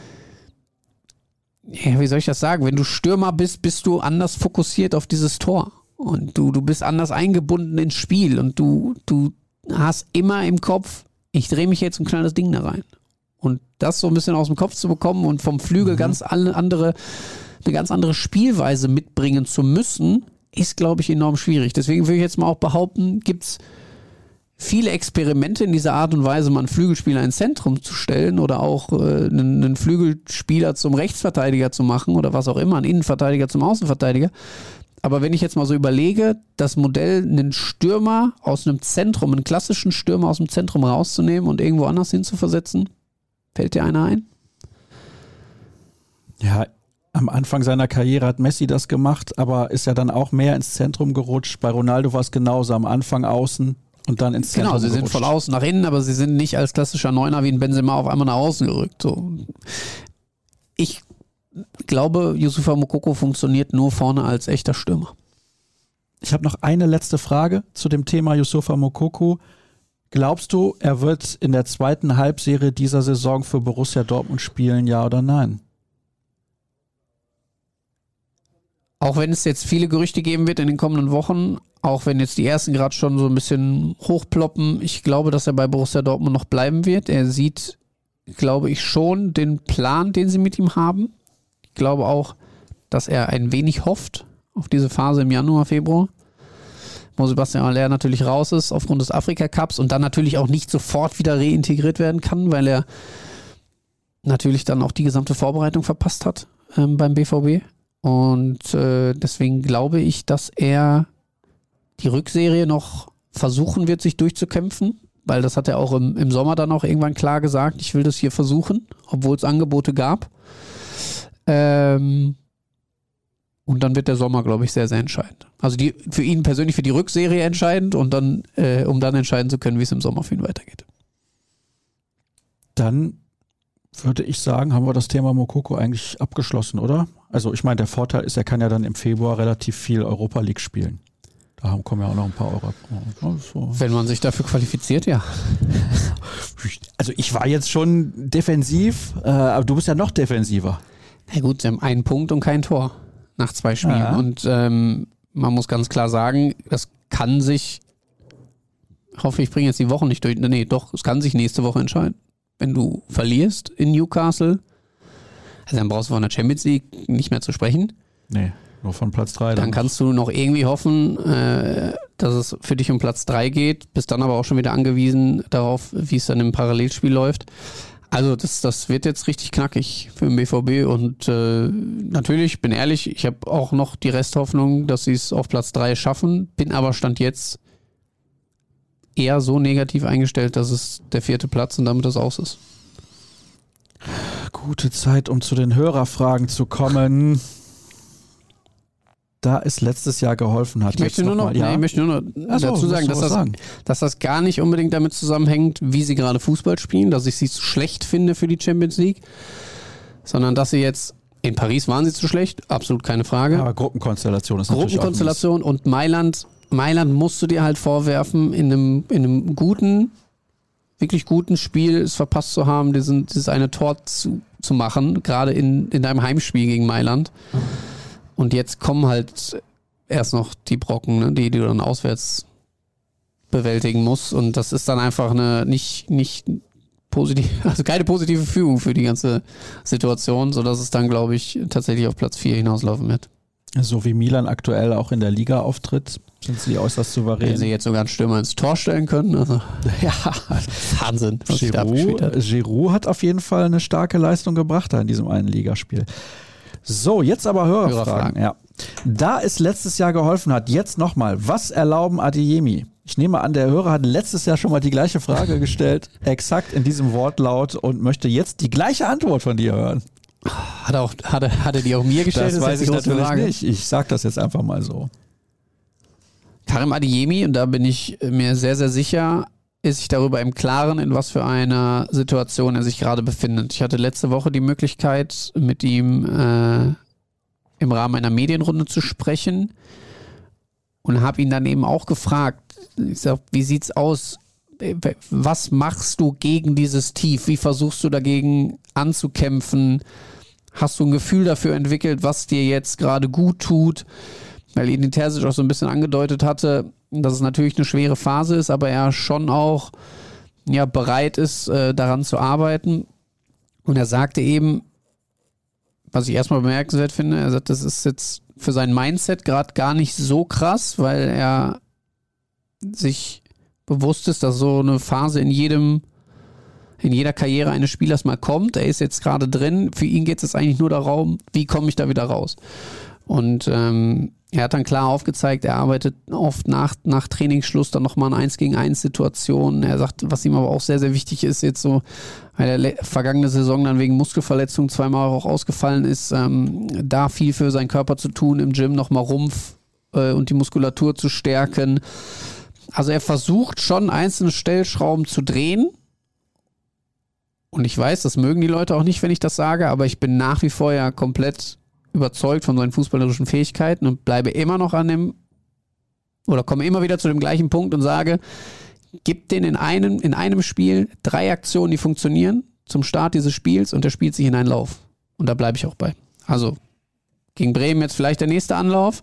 ja, wie soll ich das sagen, wenn du Stürmer bist, bist du anders fokussiert auf dieses Tor und du, du bist anders eingebunden ins Spiel und du, du hast immer im Kopf, ich drehe mich jetzt ein kleines Ding da rein. Und das so ein bisschen aus dem Kopf zu bekommen und vom Flügel mhm. ganz andere, eine ganz andere Spielweise mitbringen zu müssen, ist, glaube ich, enorm schwierig. Deswegen würde ich jetzt mal auch behaupten, gibt es viele Experimente in dieser Art und Weise, mal einen Flügelspieler ins Zentrum zu stellen oder auch äh, einen, einen Flügelspieler zum Rechtsverteidiger zu machen oder was auch immer, einen Innenverteidiger zum Außenverteidiger. Aber wenn ich jetzt mal so überlege, das Modell, einen Stürmer aus einem Zentrum, einen klassischen Stürmer aus dem Zentrum rauszunehmen und irgendwo anders hinzuversetzen, fällt dir einer ein? Ja, am Anfang seiner Karriere hat Messi das gemacht, aber ist ja dann auch mehr ins Zentrum gerutscht. Bei Ronaldo war es genauso, am Anfang außen und dann ins Zentrum Genau, sie gerutscht. sind von außen nach innen, aber sie sind nicht als klassischer Neuner wie ein Benzema auf einmal nach außen gerückt. So. Ich glaube, Youssoufa Moukoko funktioniert nur vorne als echter Stürmer. Ich habe noch eine letzte Frage zu dem Thema Youssoufa Moukoko. Glaubst du, er wird in der zweiten Halbserie dieser Saison für Borussia Dortmund spielen, ja oder nein? Auch wenn es jetzt viele Gerüchte geben wird in den kommenden Wochen, auch wenn jetzt die ersten gerade schon so ein bisschen hochploppen, ich glaube, dass er bei Borussia Dortmund noch bleiben wird. Er sieht, glaube ich, schon den Plan, den sie mit ihm haben. Ich glaube auch, dass er ein wenig hofft auf diese Phase im Januar, Februar, wo Sebastian Haller natürlich raus ist aufgrund des Afrika-Cups und dann natürlich auch nicht sofort wieder reintegriert werden kann, weil er natürlich dann auch die gesamte Vorbereitung verpasst hat ähm, beim B V B. Und äh, deswegen glaube ich, dass er die Rückserie noch versuchen wird, sich durchzukämpfen, weil das hat er auch im, im Sommer dann auch irgendwann klar gesagt, ich will das hier versuchen, obwohl es Angebote gab. Ähm, und dann wird der Sommer, glaube ich, sehr, sehr entscheidend. Also die, für ihn persönlich für die Rückserie entscheidend und dann, äh, um dann entscheiden zu können, wie es im Sommer für ihn weitergeht. Dann würde ich sagen, haben wir das Thema Moukoko eigentlich abgeschlossen, oder? Also ich meine, der Vorteil ist, er kann ja dann im Februar relativ viel Europa League spielen. Da kommen ja auch noch ein paar Euro. So. Wenn man sich dafür qualifiziert, ja. Also ich war jetzt schon defensiv, äh, aber du bist ja noch defensiver. Na gut, sie haben einen Punkt und kein Tor nach zwei Spielen. Ja. Und ähm, man muss ganz klar sagen, das kann sich, ich hoffe, ich bringe jetzt die Woche nicht durch, nee, doch, es kann sich nächste Woche entscheiden. Wenn du verlierst in Newcastle, also dann brauchst du von der Champions League nicht mehr zu sprechen. Nee, nur von Platz drei. Dann, dann kannst du noch irgendwie hoffen, äh, dass es für dich um Platz drei geht, bist dann aber auch schon wieder angewiesen darauf, wie es dann im Parallelspiel läuft. Also das, das wird jetzt richtig knackig für den B V B und äh, natürlich, bin ehrlich, ich habe auch noch die Resthoffnung, dass sie es auf Platz drei schaffen, bin aber Stand jetzt eher so negativ eingestellt, dass es der vierte Platz und damit das aus ist. Gute Zeit, um zu den Hörerfragen zu kommen. da es letztes Jahr geholfen hat. Ich möchte nur noch, mal, ja? nee, ich möchte nur noch Ach so, dazu sagen, musst du dass was das, sagen? dass das gar nicht unbedingt damit zusammenhängt, wie sie gerade Fußball spielen, dass ich sie zu schlecht finde für die Champions League, sondern dass sie jetzt, in Paris waren sie zu schlecht, absolut keine Frage. Aber Gruppenkonstellation ist natürlich auch Gruppenkonstellation und Mailand, Mailand musst du dir halt vorwerfen, in einem, in einem guten, wirklich guten Spiel es verpasst zu haben, diesen, dieses eine Tor zu, zu machen, gerade in, in deinem Heimspiel gegen Mailand. Und jetzt kommen halt erst noch die Brocken, ne, die, die du dann auswärts bewältigen musst. Und das ist dann einfach eine nicht, nicht positiv, also keine positive Fügung für die ganze Situation, sodass es dann, glaube ich, tatsächlich auf Platz vier hinauslaufen wird. So wie Milan aktuell auch in der Liga auftritt, sind sie äußerst souverän. Wenn sie jetzt sogar einen Stürmer ins Tor stellen können, also ja, Wahnsinn, was sie da abgespielt hat. Giroud, Giroud hat auf jeden Fall eine starke Leistung gebracht da in diesem einen Ligaspiel. So, jetzt aber Hörerfragen. Hörerfragen. Ja. Da es letztes Jahr geholfen hat, jetzt nochmal, was erlauben Adeyemi? Ich nehme an, der Hörer hat letztes Jahr schon mal die gleiche Frage gestellt, exakt in diesem Wortlaut und möchte jetzt die gleiche Antwort von dir hören. Hat er, auch, hat er, hat er die auch mir gestellt? Das ist weiß jetzt ich die große natürlich Frage. nicht. Ich sag das jetzt einfach mal so. Karim Adeyemi, und da bin ich mir sehr, sehr sicher, ist sich darüber im Klaren, in was für einer Situation er sich gerade befindet. Ich hatte letzte Woche die Möglichkeit, mit ihm äh, im Rahmen einer Medienrunde zu sprechen und habe ihn dann eben auch gefragt, ich sag, wie sieht's aus? Was machst du gegen dieses Tief? Wie versuchst du dagegen anzukämpfen? Hast du ein Gefühl dafür entwickelt, was dir jetzt gerade gut tut? Weil Edin Terzic auch so ein bisschen angedeutet hatte, dass es natürlich eine schwere Phase ist, aber er schon auch ja, bereit ist, äh, daran zu arbeiten. Und er sagte eben, was ich erstmal bemerkenswert finde, er sagt, das ist jetzt für sein Mindset gerade gar nicht so krass, weil er sich bewusst ist, dass so eine Phase in jedem, in jeder Karriere eines Spielers mal kommt. Er ist jetzt gerade drin. Für ihn geht es jetzt eigentlich nur darum, wie komme ich da wieder raus? Und ähm, er hat dann klar aufgezeigt, er arbeitet oft nach, nach Trainingsschluss dann nochmal in eins gegen eins Situationen. Er sagt, was ihm aber auch sehr, sehr wichtig ist, jetzt so, weil er le- vergangene Saison dann wegen Muskelverletzung zweimal auch ausgefallen ist, ähm, da viel für seinen Körper zu tun, im Gym nochmal Rumpf äh, und die Muskulatur zu stärken. Also er versucht schon einzelne Stellschrauben zu drehen. Und ich weiß, das mögen die Leute auch nicht, wenn ich das sage, aber ich bin nach wie vor ja komplett überzeugt von seinen fußballerischen Fähigkeiten und bleibe immer noch an dem, oder komme immer wieder zu dem gleichen Punkt und sage, gib den in einem, in einem Spiel drei Aktionen, die funktionieren zum Start dieses Spiels und der spielt sich in einen Lauf. Und da bleibe ich auch bei. Also gegen Bremen jetzt vielleicht der nächste Anlauf.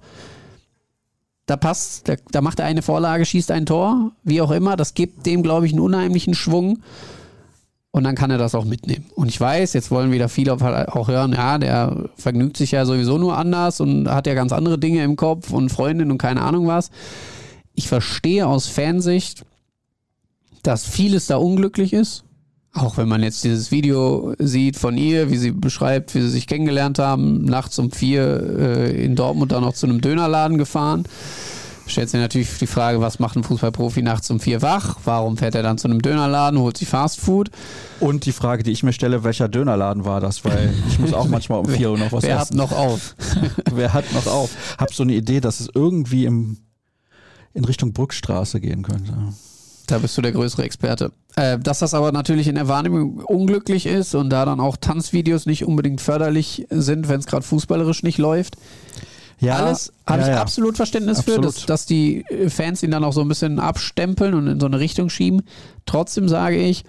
Da passt, da, da macht er eine Vorlage, schießt ein Tor, wie auch immer. Das gibt dem, glaube ich, einen unheimlichen Schwung. Und dann kann er das auch mitnehmen. Und ich weiß, jetzt wollen wieder viele auch hören, ja, der vergnügt sich ja sowieso nur anders und hat ja ganz andere Dinge im Kopf und Freundin und keine Ahnung was. Ich verstehe aus Fansicht, dass vieles da unglücklich ist. Auch wenn man jetzt dieses Video sieht von ihr, wie sie beschreibt, wie sie sich kennengelernt haben, nachts um vier äh, in Dortmund dann noch zu einem Dönerladen gefahren. Stellt sich natürlich die Frage, was macht ein Fußballprofi nachts um vier wach? Warum fährt er dann zu einem Dönerladen, holt sich Fastfood? Und die Frage, die ich mir stelle, welcher Dönerladen war das? Weil ich muss auch manchmal um vier Uhr noch was Wer essen. hat noch auf? Wer hat noch auf? Hab so eine Idee, dass es irgendwie im, in Richtung Brückstraße gehen könnte. Da bist du der größere Experte. Äh, dass das aber natürlich in der Wahrnehmung unglücklich ist und da dann auch Tanzvideos nicht unbedingt förderlich sind, wenn es gerade fußballerisch nicht läuft. Ja, Alles habe ja, ich ja. absolut Verständnis Absolut. für, dass, dass die Fans ihn dann auch so ein bisschen abstempeln und in so eine Richtung schieben. Trotzdem sage ich,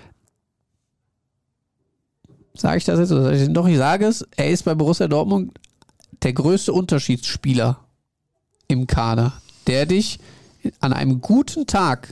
sage ich das jetzt oder sage ich, doch, ich sage es, er ist bei Borussia Dortmund der größte Unterschiedsspieler im Kader, der dich an einem guten Tag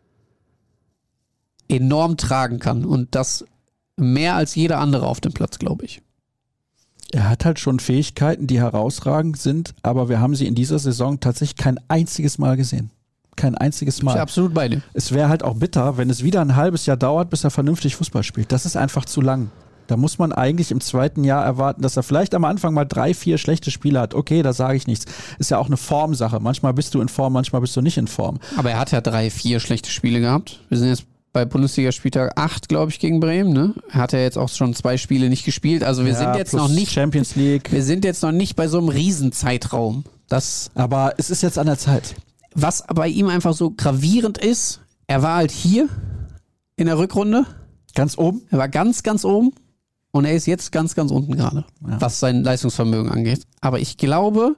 enorm tragen kann und das mehr als jeder andere auf dem Platz, glaube ich. Er hat halt schon Fähigkeiten, die herausragend sind, aber wir haben sie in dieser Saison tatsächlich kein einziges Mal gesehen. Kein einziges Mal. Ich bin absolut bei dir. Es wäre halt auch bitter, wenn es wieder ein halbes Jahr dauert, bis er vernünftig Fußball spielt. Das ist einfach zu lang. Da muss man eigentlich im zweiten Jahr erwarten, dass er vielleicht am Anfang mal drei, vier schlechte Spiele hat. Okay, da sage ich nichts. Ist ja auch eine Formsache. Manchmal bist du in Form, manchmal bist du nicht in Form. Aber er hat ja drei, vier schlechte Spiele gehabt. Wir sind jetzt bei Bundesliga-Spieltag acht, glaube ich, gegen Bremen. Ne? Er hat ja jetzt auch schon zwei Spiele nicht gespielt. Also wir Ja, sind jetzt plus noch nicht Champions League. Wir sind jetzt noch nicht bei so einem Riesenzeitraum. Das, Aber es ist jetzt an der Zeit. was bei ihm einfach so gravierend ist, er war halt hier in der Rückrunde, Ganz oben? er war ganz, ganz oben und er ist jetzt ganz, ganz unten gerade, Ja. was sein Leistungsvermögen angeht. Aber ich glaube,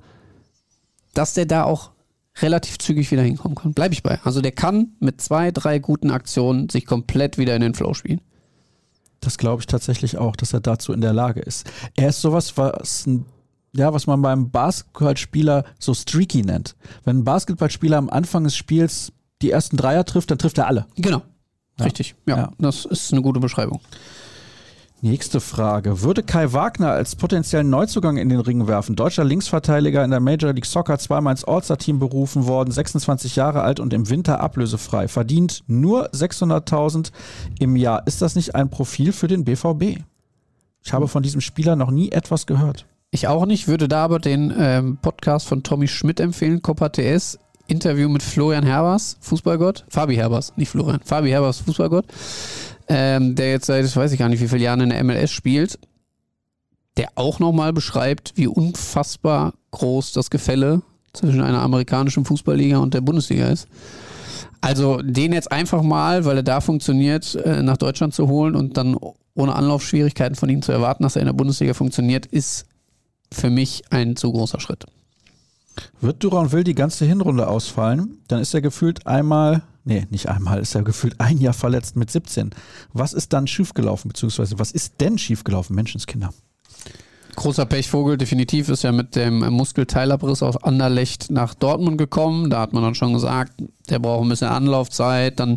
dass der da auch relativ zügig wieder hinkommen kann. Bleibe ich bei. Also der kann mit zwei, drei guten Aktionen sich komplett wieder in den Flow spielen. Das glaube ich tatsächlich auch, dass er dazu in der Lage ist. Er ist sowas, was ein Ja, was man beim Basketballspieler so streaky nennt. Wenn ein Basketballspieler am Anfang des Spiels die ersten Dreier trifft, dann trifft er alle. Genau. Ja. Richtig. Ja, Ja. das ist eine gute Beschreibung. Nächste Frage. Würde Kai Wagner als potenziellen Neuzugang in den Ring werfen? Deutscher Linksverteidiger in der Major League Soccer, zweimal ins All-Star-Team berufen worden, sechsundzwanzig Jahre alt und im Winter ablösefrei. Verdient nur sechshunderttausend im Jahr. Ist das nicht ein Profil für den B V B? Ich habe von diesem Spieler noch nie etwas gehört. Ich auch nicht, würde da aber den ähm, Podcast von Tommy Schmidt empfehlen, Copa T S, Interview mit Florian Herbers, Fußballgott, Fabi Herbers, nicht Florian, Fabi Herbers, Fußballgott, ähm, der jetzt seit, weiß ich gar nicht wie viele Jahren in der M L S spielt, der auch nochmal beschreibt, wie unfassbar groß das Gefälle zwischen einer amerikanischen Fußballliga und der Bundesliga ist. Also den jetzt einfach mal, weil er da funktioniert, äh, nach Deutschland zu holen und dann ohne Anlaufschwierigkeiten von ihm zu erwarten, dass er in der Bundesliga funktioniert, ist für mich ein zu großer Schritt. Wird Duran Will die ganze Hinrunde ausfallen, dann ist er gefühlt einmal, nee, nicht einmal, ist er gefühlt ein Jahr verletzt mit siebzehn. Was ist dann schiefgelaufen, beziehungsweise was ist denn schiefgelaufen, Menschenskinder? Großer Pechvogel, definitiv, ist ja mit dem Muskelteilabriss aus Anderlecht nach Dortmund gekommen. Da hat man dann schon gesagt, der braucht ein bisschen Anlaufzeit. Dann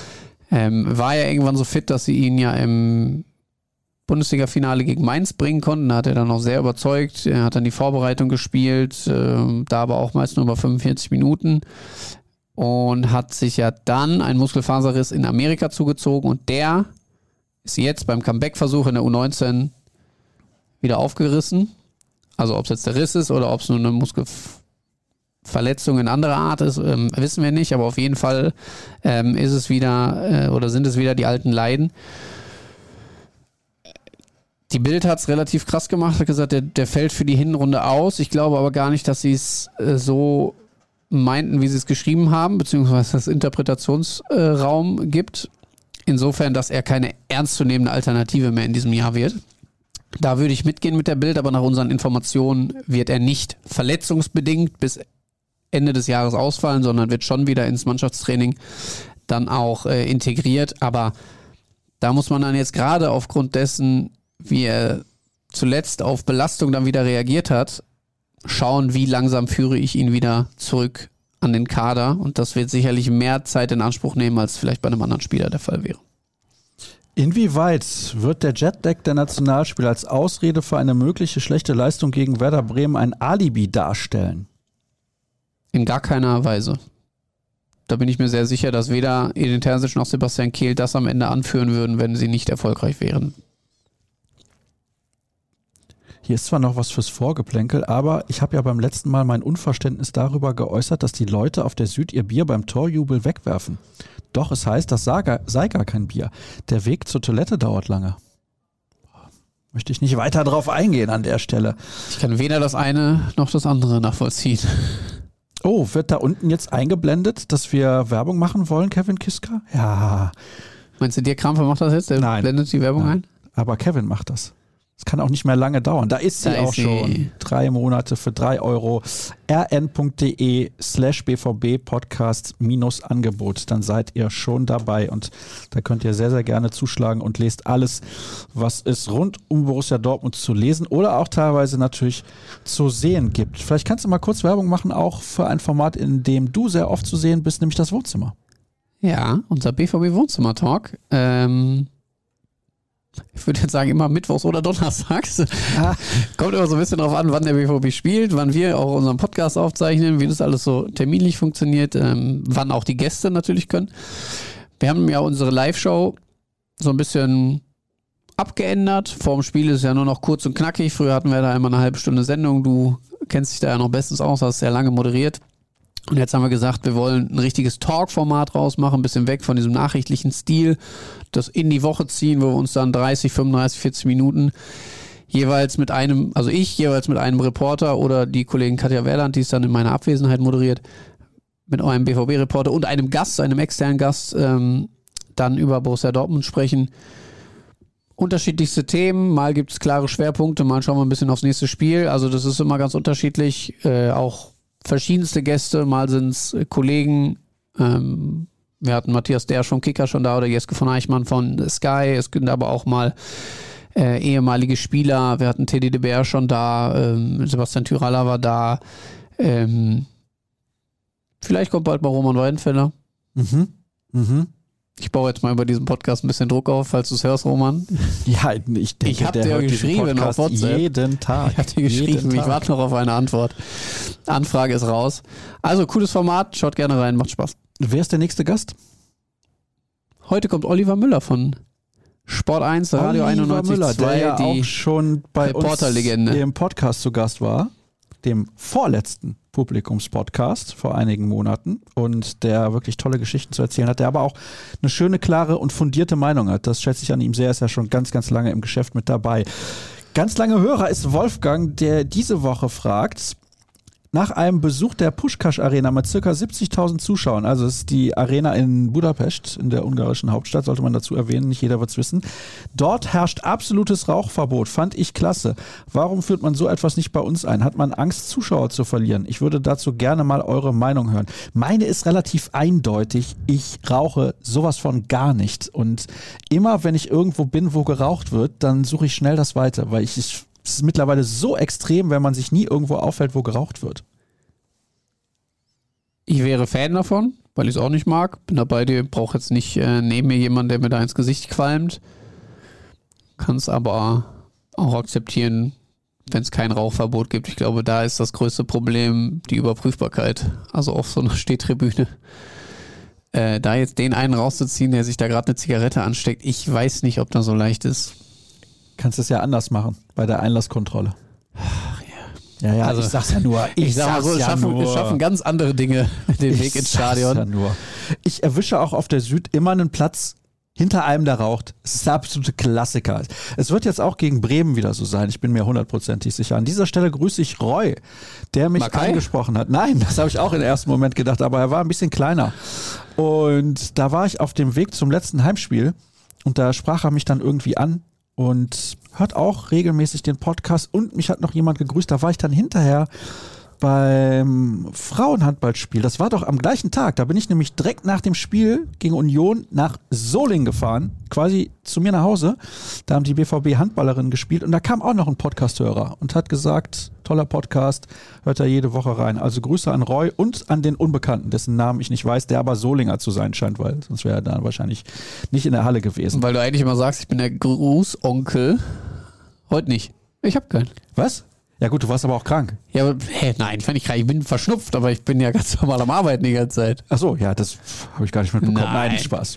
ähm, war er irgendwann so fit, dass sie ihn ja im Bundesliga-Finale gegen Mainz bringen konnten. Da hat er dann noch sehr überzeugt. Er hat dann die Vorbereitung gespielt, äh, da aber auch meist nur über fünfundvierzig Minuten und hat sich ja dann einen Muskelfaserriss in Amerika zugezogen und der ist jetzt beim Comeback-Versuch in der U neunzehn wieder aufgerissen. Also ob es jetzt der Riss ist oder ob es nur eine Muskelverletzung in anderer Art ist, ähm, wissen wir nicht, aber auf jeden Fall ähm, ist es wieder äh, oder sind es wieder die alten Leiden. Die Bild hat es relativ krass gemacht, hat gesagt, der, der fällt für die Hinrunde aus. Ich glaube aber gar nicht, dass sie es äh, so meinten, wie sie es geschrieben haben, beziehungsweise dass es Interpretationsraum äh, gibt. Insofern, dass er keine ernstzunehmende Alternative mehr in diesem Jahr wird. Da würde ich mitgehen mit der Bild, aber nach unseren Informationen wird er nicht verletzungsbedingt bis Ende des Jahres ausfallen, sondern wird schon wieder ins Mannschaftstraining dann auch äh, integriert. Aber da muss man dann jetzt gerade aufgrund dessen, wie er zuletzt auf Belastung dann wieder reagiert hat, schauen, wie langsam führe ich ihn wieder zurück an den Kader. Und das wird sicherlich mehr Zeit in Anspruch nehmen, als vielleicht bei einem anderen Spieler der Fall wäre. Inwieweit wird der Jetlag der Nationalspieler als Ausrede für eine mögliche schlechte Leistung gegen Werder Bremen ein Alibi darstellen? In gar keiner Weise. Da bin ich mir sehr sicher, dass weder Edin Terzic noch Sebastian Kehl das am Ende anführen würden, wenn sie nicht erfolgreich wären. Hier ist zwar noch was fürs Vorgeplänkel, aber ich habe ja beim letzten Mal mein Unverständnis darüber geäußert, dass die Leute auf der Süd ihr Bier beim Torjubel wegwerfen. Doch es heißt, das sei gar, sei gar kein Bier. Der Weg zur Toilette dauert lange. Möchte ich nicht weiter drauf eingehen an der Stelle. Ich kann weder das eine noch das andere nachvollziehen. Oh, wird da unten jetzt eingeblendet, dass wir Werbung machen wollen, Kevin Kiska? Ja. Meinst du, Dirk Krampfer macht das jetzt? Der Nein. blendet die Werbung Nein. ein? Aber Kevin macht das. Es kann auch nicht mehr lange dauern. Da ist sie Da auch ist sie. schon. Drei Monate für drei Euro. rn.de slash bvb Podcast minus Angebot. Dann seid ihr schon dabei und da könnt ihr sehr, sehr gerne zuschlagen und lest alles, was es rund um Borussia Dortmund zu lesen oder auch teilweise natürlich zu sehen gibt. Vielleicht kannst du mal kurz Werbung machen, auch für ein Format, in dem du sehr oft zu sehen bist, nämlich das Wohnzimmer. Ja, unser B V B-Wohnzimmer-Talk. Ähm, ich würde jetzt sagen, immer mittwochs oder donnerstags. Ah. Kommt immer so ein bisschen drauf an, wann der B V B spielt, wann wir auch unseren Podcast aufzeichnen, wie das alles so terminlich funktioniert, ähm, wann auch die Gäste natürlich können. Wir haben ja unsere Live-Show so ein bisschen abgeändert. Vorm Spiel ist es ja nur noch kurz und knackig. Früher hatten wir da immer eine halbe Stunde Sendung. Du kennst dich da ja noch bestens aus, hast sehr lange moderiert. Und jetzt haben wir gesagt, wir wollen ein richtiges Talk-Format rausmachen, ein bisschen weg von diesem nachrichtlichen Stil, das in die Woche ziehen, wo wir uns dann dreißig, fünfunddreißig, vierzig Minuten jeweils mit einem, also ich jeweils mit einem Reporter oder die Kollegin Katja Werland, die es dann in meiner Abwesenheit moderiert, mit eurem B V B-Reporter und einem Gast, einem externen Gast, ähm, dann über Borussia Dortmund sprechen. Unterschiedlichste Themen, mal gibt es klare Schwerpunkte, mal schauen wir ein bisschen aufs nächste Spiel. Also das ist immer ganz unterschiedlich. Äh, auch verschiedenste Gäste, mal sind es Kollegen, ähm, wir hatten Matthias Dersch vom Kicker schon da oder Jeske von Eichmann von Sky. Es gibt aber auch mal äh, ehemalige Spieler. Wir hatten Teddy de Beer schon da, ähm, Sebastian Tyralla war da. Ähm, vielleicht kommt bald mal Roman Weidenfeller. Mhm. Mhm. Ich baue jetzt mal über diesen Podcast ein bisschen Druck auf, falls du es hörst, Roman. Ja, ich denke, ich habe der dir hört diesen geschrieben Podcast auf WhatsApp. jeden Tag. Ich habe dir geschrieben, ich warte noch auf eine Antwort. Anfrage ist raus. Also, cooles Format, schaut gerne rein, macht Spaß. Wer ist der nächste Gast? Heute kommt Oliver Müller von Sport eins, Radio einundneunzig Komma zwei, der ja die auch schon bei uns Reporterlegende im Podcast zu Gast war, dem vorletzten Publikumspodcast vor einigen Monaten und der wirklich tolle Geschichten zu erzählen hat, der aber auch eine schöne, klare und fundierte Meinung hat. Das schätze ich an ihm sehr, ist ja schon ganz, ganz lange im Geschäft mit dabei. Ganz lange Hörer ist Wolfgang, der diese Woche fragt, nach einem Besuch der Puskás Arena mit ca. siebzigtausend Zuschauern, also es ist die Arena in Budapest, in der ungarischen Hauptstadt, sollte man dazu erwähnen, nicht jeder wird es wissen. Dort herrscht absolutes Rauchverbot, fand ich klasse. Warum führt man so etwas nicht bei uns ein? Hat man Angst, Zuschauer zu verlieren? Ich würde dazu gerne mal eure Meinung hören. Meine ist relativ eindeutig, ich rauche sowas von gar nicht. Und immer, wenn ich irgendwo bin, wo geraucht wird, dann suche ich schnell das Weite, weil ich... ich es ist mittlerweile so extrem, wenn man sich nie irgendwo auffällt, wo geraucht wird. Ich wäre Fan davon, weil ich es auch nicht mag. Bin dabei dir, brauche jetzt nicht äh, neben mir jemanden, der mir da ins Gesicht qualmt. Kann es aber auch akzeptieren, wenn es kein Rauchverbot gibt. Ich glaube, da ist das größte Problem die Überprüfbarkeit. Also auf so einer Stehtribüne. Äh, da jetzt den einen rauszuziehen, der sich da gerade eine Zigarette ansteckt, ich weiß nicht, ob das so leicht ist. Kannst es ja anders machen bei der Einlasskontrolle. Ach ja. Ja, ja, also, ich sag's ja nur. Ich, ich sag mal so, es ja schaffen, nur. es schaffen ganz andere Dinge den ich Weg ins Stadion. Ja nur. Ich erwische auch auf der Süd immer einen Platz hinter einem, der raucht. Es ist der absolute Klassiker. Es wird jetzt auch gegen Bremen wieder so sein. Ich bin mir hundertprozentig sicher. An dieser Stelle grüße ich Roy, der mich Makai? angesprochen hat. Nein, das habe ich auch im ersten Moment gedacht, aber er war ein bisschen kleiner. Und da war ich auf dem Weg zum letzten Heimspiel und da sprach er mich dann irgendwie an. Und hört auch regelmäßig den Podcast und mich hat noch jemand gegrüßt. Da war ich dann hinterher beim Frauenhandballspiel. Das war doch am gleichen Tag. Da bin ich nämlich direkt nach dem Spiel gegen Union nach Solingen gefahren, quasi zu mir nach Hause. Da haben die B V B-Handballerinnen gespielt und da kam auch noch ein Podcast-Hörer und hat gesagt, toller Podcast, hört er jede Woche rein. Also Grüße an Roy und an den Unbekannten, dessen Namen ich nicht weiß, der aber Solinger zu sein scheint, weil sonst wäre er da wahrscheinlich nicht in der Halle gewesen. Weil du eigentlich immer sagst, ich bin der Grußonkel. Heute nicht. Ich habe keinen. Was? Ja gut, du warst aber auch krank. Ja, aber hä, nein, ich, ich, ich bin verschnupft, aber ich bin ja ganz normal am Arbeiten die ganze Zeit. Ach so, ja, das habe ich gar nicht mitbekommen. Nein. Nein, Spaß.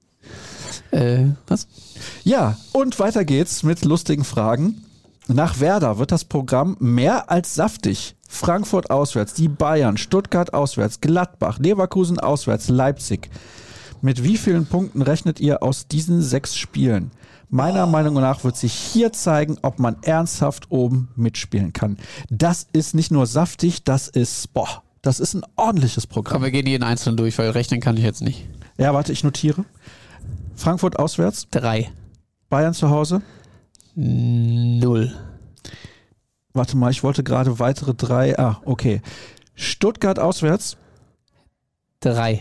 Äh, was? Ja, und weiter geht's mit lustigen Fragen. Nach Werder wird das Programm mehr als saftig. Frankfurt auswärts, die Bayern, Stuttgart auswärts, Gladbach, Leverkusen auswärts, Leipzig. Mit wie vielen Punkten rechnet ihr aus diesen sechs Spielen? Meiner Meinung nach wird sich hier zeigen, ob man ernsthaft oben mitspielen kann. Das ist nicht nur saftig, das ist, boah, das ist ein ordentliches Programm. Komm, wir gehen jeden einzelnen durch, weil rechnen kann ich jetzt nicht. Ja, warte, ich notiere. Frankfurt auswärts. Drei. Bayern zu Hause. Null. Warte mal, ich wollte gerade weitere drei. Ah, okay. Stuttgart auswärts. Drei.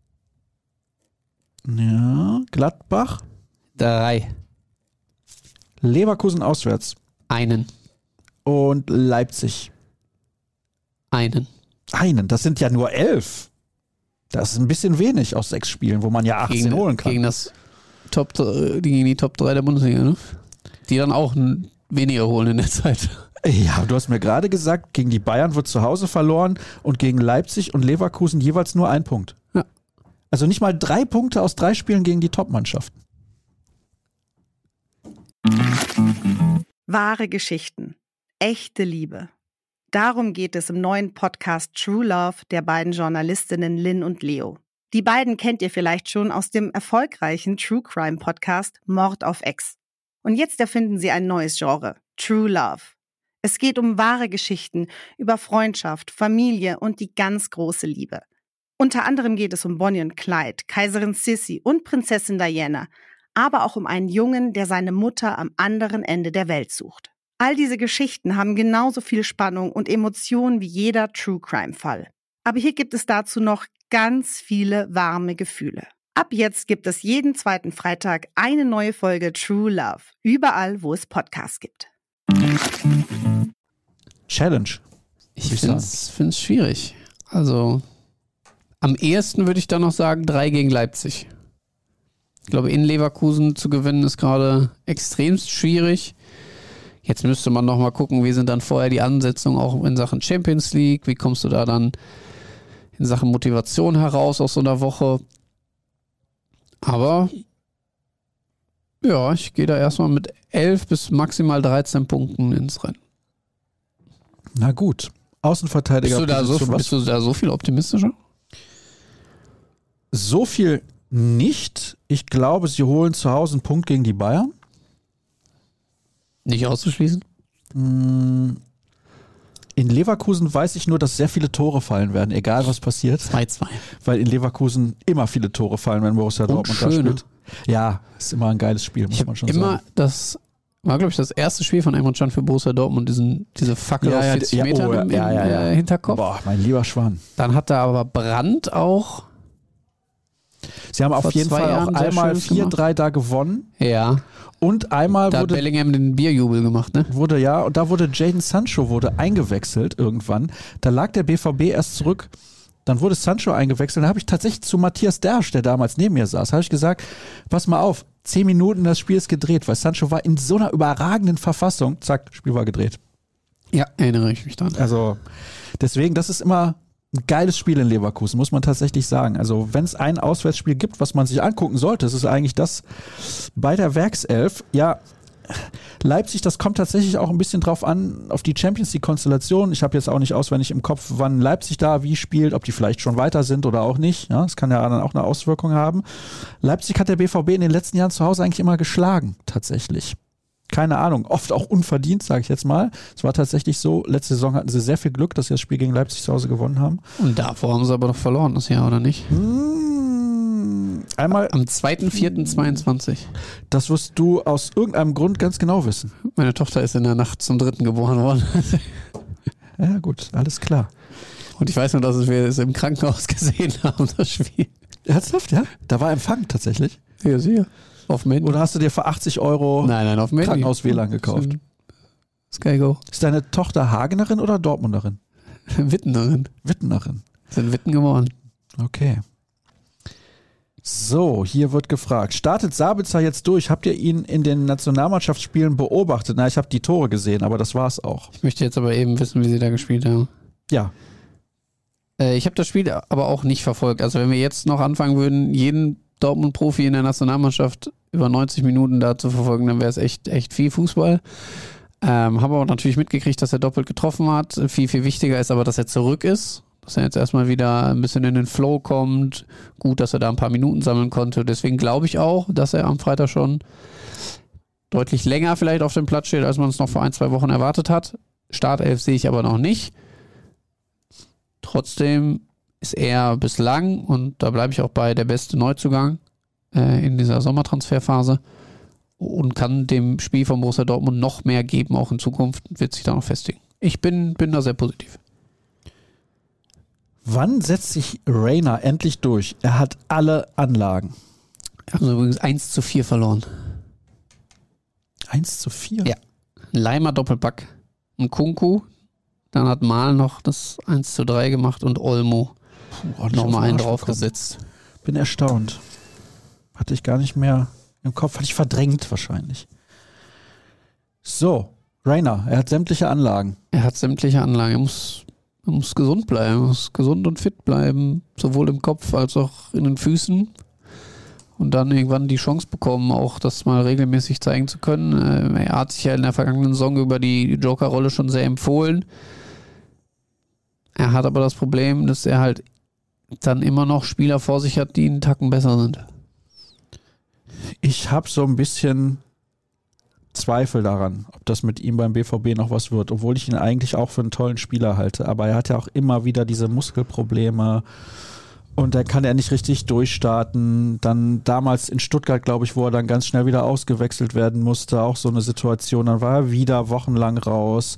Ja, Gladbach. Drei. Leverkusen auswärts. Einen. Und Leipzig. Einen. Einen, das sind ja nur elf. Das ist ein bisschen wenig aus sechs Spielen, wo man ja achtzehn gegen, holen kann. Gegen das Top, gegen die Top drei der Bundesliga, ne? Die dann auch weniger holen in der Zeit. Ja, du hast mir gerade gesagt, gegen die Bayern wird zu Hause verloren und gegen Leipzig und Leverkusen jeweils nur ein Punkt. Ja. Also nicht mal drei Punkte aus drei Spielen gegen die Top-Mannschaften. Wahre Geschichten. Echte Liebe. Darum geht es im neuen Podcast True Love der beiden Journalistinnen Lynn und Leo. Die beiden kennt ihr vielleicht schon aus dem erfolgreichen True Crime Podcast Mord auf Ex. Und jetzt erfinden sie ein neues Genre, True Love. Es geht um wahre Geschichten über Freundschaft, Familie und die ganz große Liebe. Unter anderem geht es um Bonnie und Clyde, Kaiserin Sissi und Prinzessin Diana, aber auch um einen Jungen, der seine Mutter am anderen Ende der Welt sucht. All diese Geschichten haben genauso viel Spannung und Emotionen wie jeder True-Crime-Fall. Aber hier gibt es dazu noch ganz viele warme Gefühle. Ab jetzt gibt es jeden zweiten Freitag eine neue Folge True Love, überall, wo es Podcasts gibt. Challenge. Ich finde es schwierig. Also am ehesten würde ich da noch sagen, drei gegen Leipzig. Ich glaube, in Leverkusen zu gewinnen ist gerade extremst schwierig. Jetzt müsste man noch mal gucken, wie sind dann vorher die Ansetzungen auch in Sachen Champions League. Wie kommst du da dann in Sachen Motivation heraus aus so einer Woche? Aber ja, ich gehe da erstmal mit elf bis maximal dreizehn Punkten ins Rennen. Na gut. Außenverteidiger. Bist du da so, bist du da so viel optimistischer? So viel nicht. Ich glaube, sie holen zu Hause einen Punkt gegen die Bayern. Nicht auszuschließen? In Leverkusen weiß ich nur, dass sehr viele Tore fallen werden, egal was passiert. zwei zwei. Weil in Leverkusen immer viele Tore fallen, wenn Borussia Dortmund da spielt. Ja, ist immer ein geiles Spiel, muss man schon immer sagen. Das war, glaube ich, das erste Spiel von Emre Can für Borussia Dortmund, diesen, diese Fackel ja, auf ja, vierzig ja, Metern oh, im, ja, ja, ja. im äh, Hinterkopf. Boah, mein lieber Schwan. Dann hat da aber Brandt auch. Sie haben auf jeden Fall auch einmal vier drei da gewonnen. Ja. Und einmal da wurde hat Bellingham den Bierjubel gemacht, ne? Wurde ja, und da wurde Jadon Sancho wurde eingewechselt irgendwann. Da lag der B V B erst zurück. Dann wurde Sancho eingewechselt. Da habe ich tatsächlich zu Matthias Dersch, der damals neben mir saß, habe ich gesagt, pass mal auf, zehn Minuten, das Spiel ist gedreht, weil Sancho war in so einer überragenden Verfassung. Zack, Spiel war gedreht. Ja, erinnere ich mich dran. Also deswegen, das ist immer ein geiles Spiel in Leverkusen, muss man tatsächlich sagen. Also wenn es ein Auswärtsspiel gibt, was man sich angucken sollte, das ist eigentlich das bei der Werkself. Ja, Leipzig, das kommt tatsächlich auch ein bisschen drauf an, auf die Champions League-Konstellation. Ich habe jetzt auch nicht auswendig im Kopf, wann Leipzig da wie spielt, ob die vielleicht schon weiter sind oder auch nicht. Ja, das kann ja dann auch eine Auswirkung haben. Leipzig hat der B V B in den letzten Jahren zu Hause eigentlich immer geschlagen, tatsächlich. Keine Ahnung, oft auch unverdient, sage ich jetzt mal. Es war tatsächlich so, letzte Saison hatten sie sehr viel Glück, dass sie das Spiel gegen Leipzig zu Hause gewonnen haben. Und davor haben sie aber doch verloren das Jahr, oder nicht? Hm, einmal am zweiter vierter zweiundzwanzig. Das wirst du aus irgendeinem Grund ganz genau wissen. Meine Tochter ist in der Nacht zum dritten geboren worden. Ja gut, alles klar. Und ich weiß nur, dass wir es im Krankenhaus gesehen haben, das Spiel. Ernsthaft, ja? Da war Empfang tatsächlich? Ja, sicher. Auf dem Handy. Oder hast du dir für achtzig Euro nein, nein, auf dem Krankenhaus-W L A N gekauft? Sky Go. Ist deine Tochter Hagenerin oder Dortmunderin? Wittenerin. Wittenerin. Sind Witten geworden. Okay. So, hier wird gefragt. Startet Sabitzer jetzt durch? Habt ihr ihn in den Nationalmannschaftsspielen beobachtet? Na, ich habe die Tore gesehen, aber das war's auch. Ich möchte jetzt aber eben wissen, wie sie da gespielt haben. Ja. Äh, ich habe das Spiel aber auch nicht verfolgt. Also wenn wir jetzt noch anfangen würden, jeden Dortmund-Profi in der Nationalmannschaft über neunzig Minuten da zu verfolgen, dann wäre es echt, echt viel Fußball. Ähm, habe aber natürlich mitgekriegt, dass er doppelt getroffen hat. Viel, viel wichtiger ist aber, dass er zurück ist. Dass er jetzt erstmal wieder ein bisschen in den Flow kommt. Gut, dass er da ein paar Minuten sammeln konnte. Deswegen glaube ich auch, dass er am Freitag schon deutlich länger vielleicht auf dem Platz steht, als man es noch vor ein, zwei Wochen erwartet hat. Startelf sehe ich aber noch nicht. Trotzdem ist er bislang, und da bleibe ich auch bei, der beste Neuzugang äh, in dieser Sommertransferphase und kann dem Spiel von Borussia Dortmund noch mehr geben, auch in Zukunft, wird sich da noch festigen. Ich bin, bin da sehr positiv. Wann setzt sich Reina endlich durch? Er hat alle Anlagen. Er hat übrigens eins zu vier verloren. eins zu vier? Ja. Leimer Doppelpack. Ein Kunku, dann hat Mal noch das eins zu drei gemacht und Olmo nochmal einen draufgesetzt. Bin erstaunt. Hatte ich gar nicht mehr im Kopf. Hatte ich verdrängt wahrscheinlich. So, Reina, er hat sämtliche Anlagen. Er hat sämtliche Anlagen. Er muss, er muss gesund bleiben. Er muss gesund und fit bleiben. Sowohl im Kopf als auch in den Füßen. Und dann irgendwann die Chance bekommen, auch das mal regelmäßig zeigen zu können. Er hat sich ja in der vergangenen Saison über die Joker-Rolle schon sehr empfohlen. Er hat aber das Problem, dass er halt dann immer noch Spieler vor sich hat, die einen Tacken besser sind. Ich habe so ein bisschen Zweifel daran, ob das mit ihm beim B V B noch was wird, obwohl ich ihn eigentlich auch für einen tollen Spieler halte. Aber er hat ja auch immer wieder diese Muskelprobleme und da kann er nicht richtig durchstarten. Dann damals in Stuttgart, glaube ich, wo er dann ganz schnell wieder ausgewechselt werden musste, auch so eine Situation. Dann war er wieder wochenlang raus.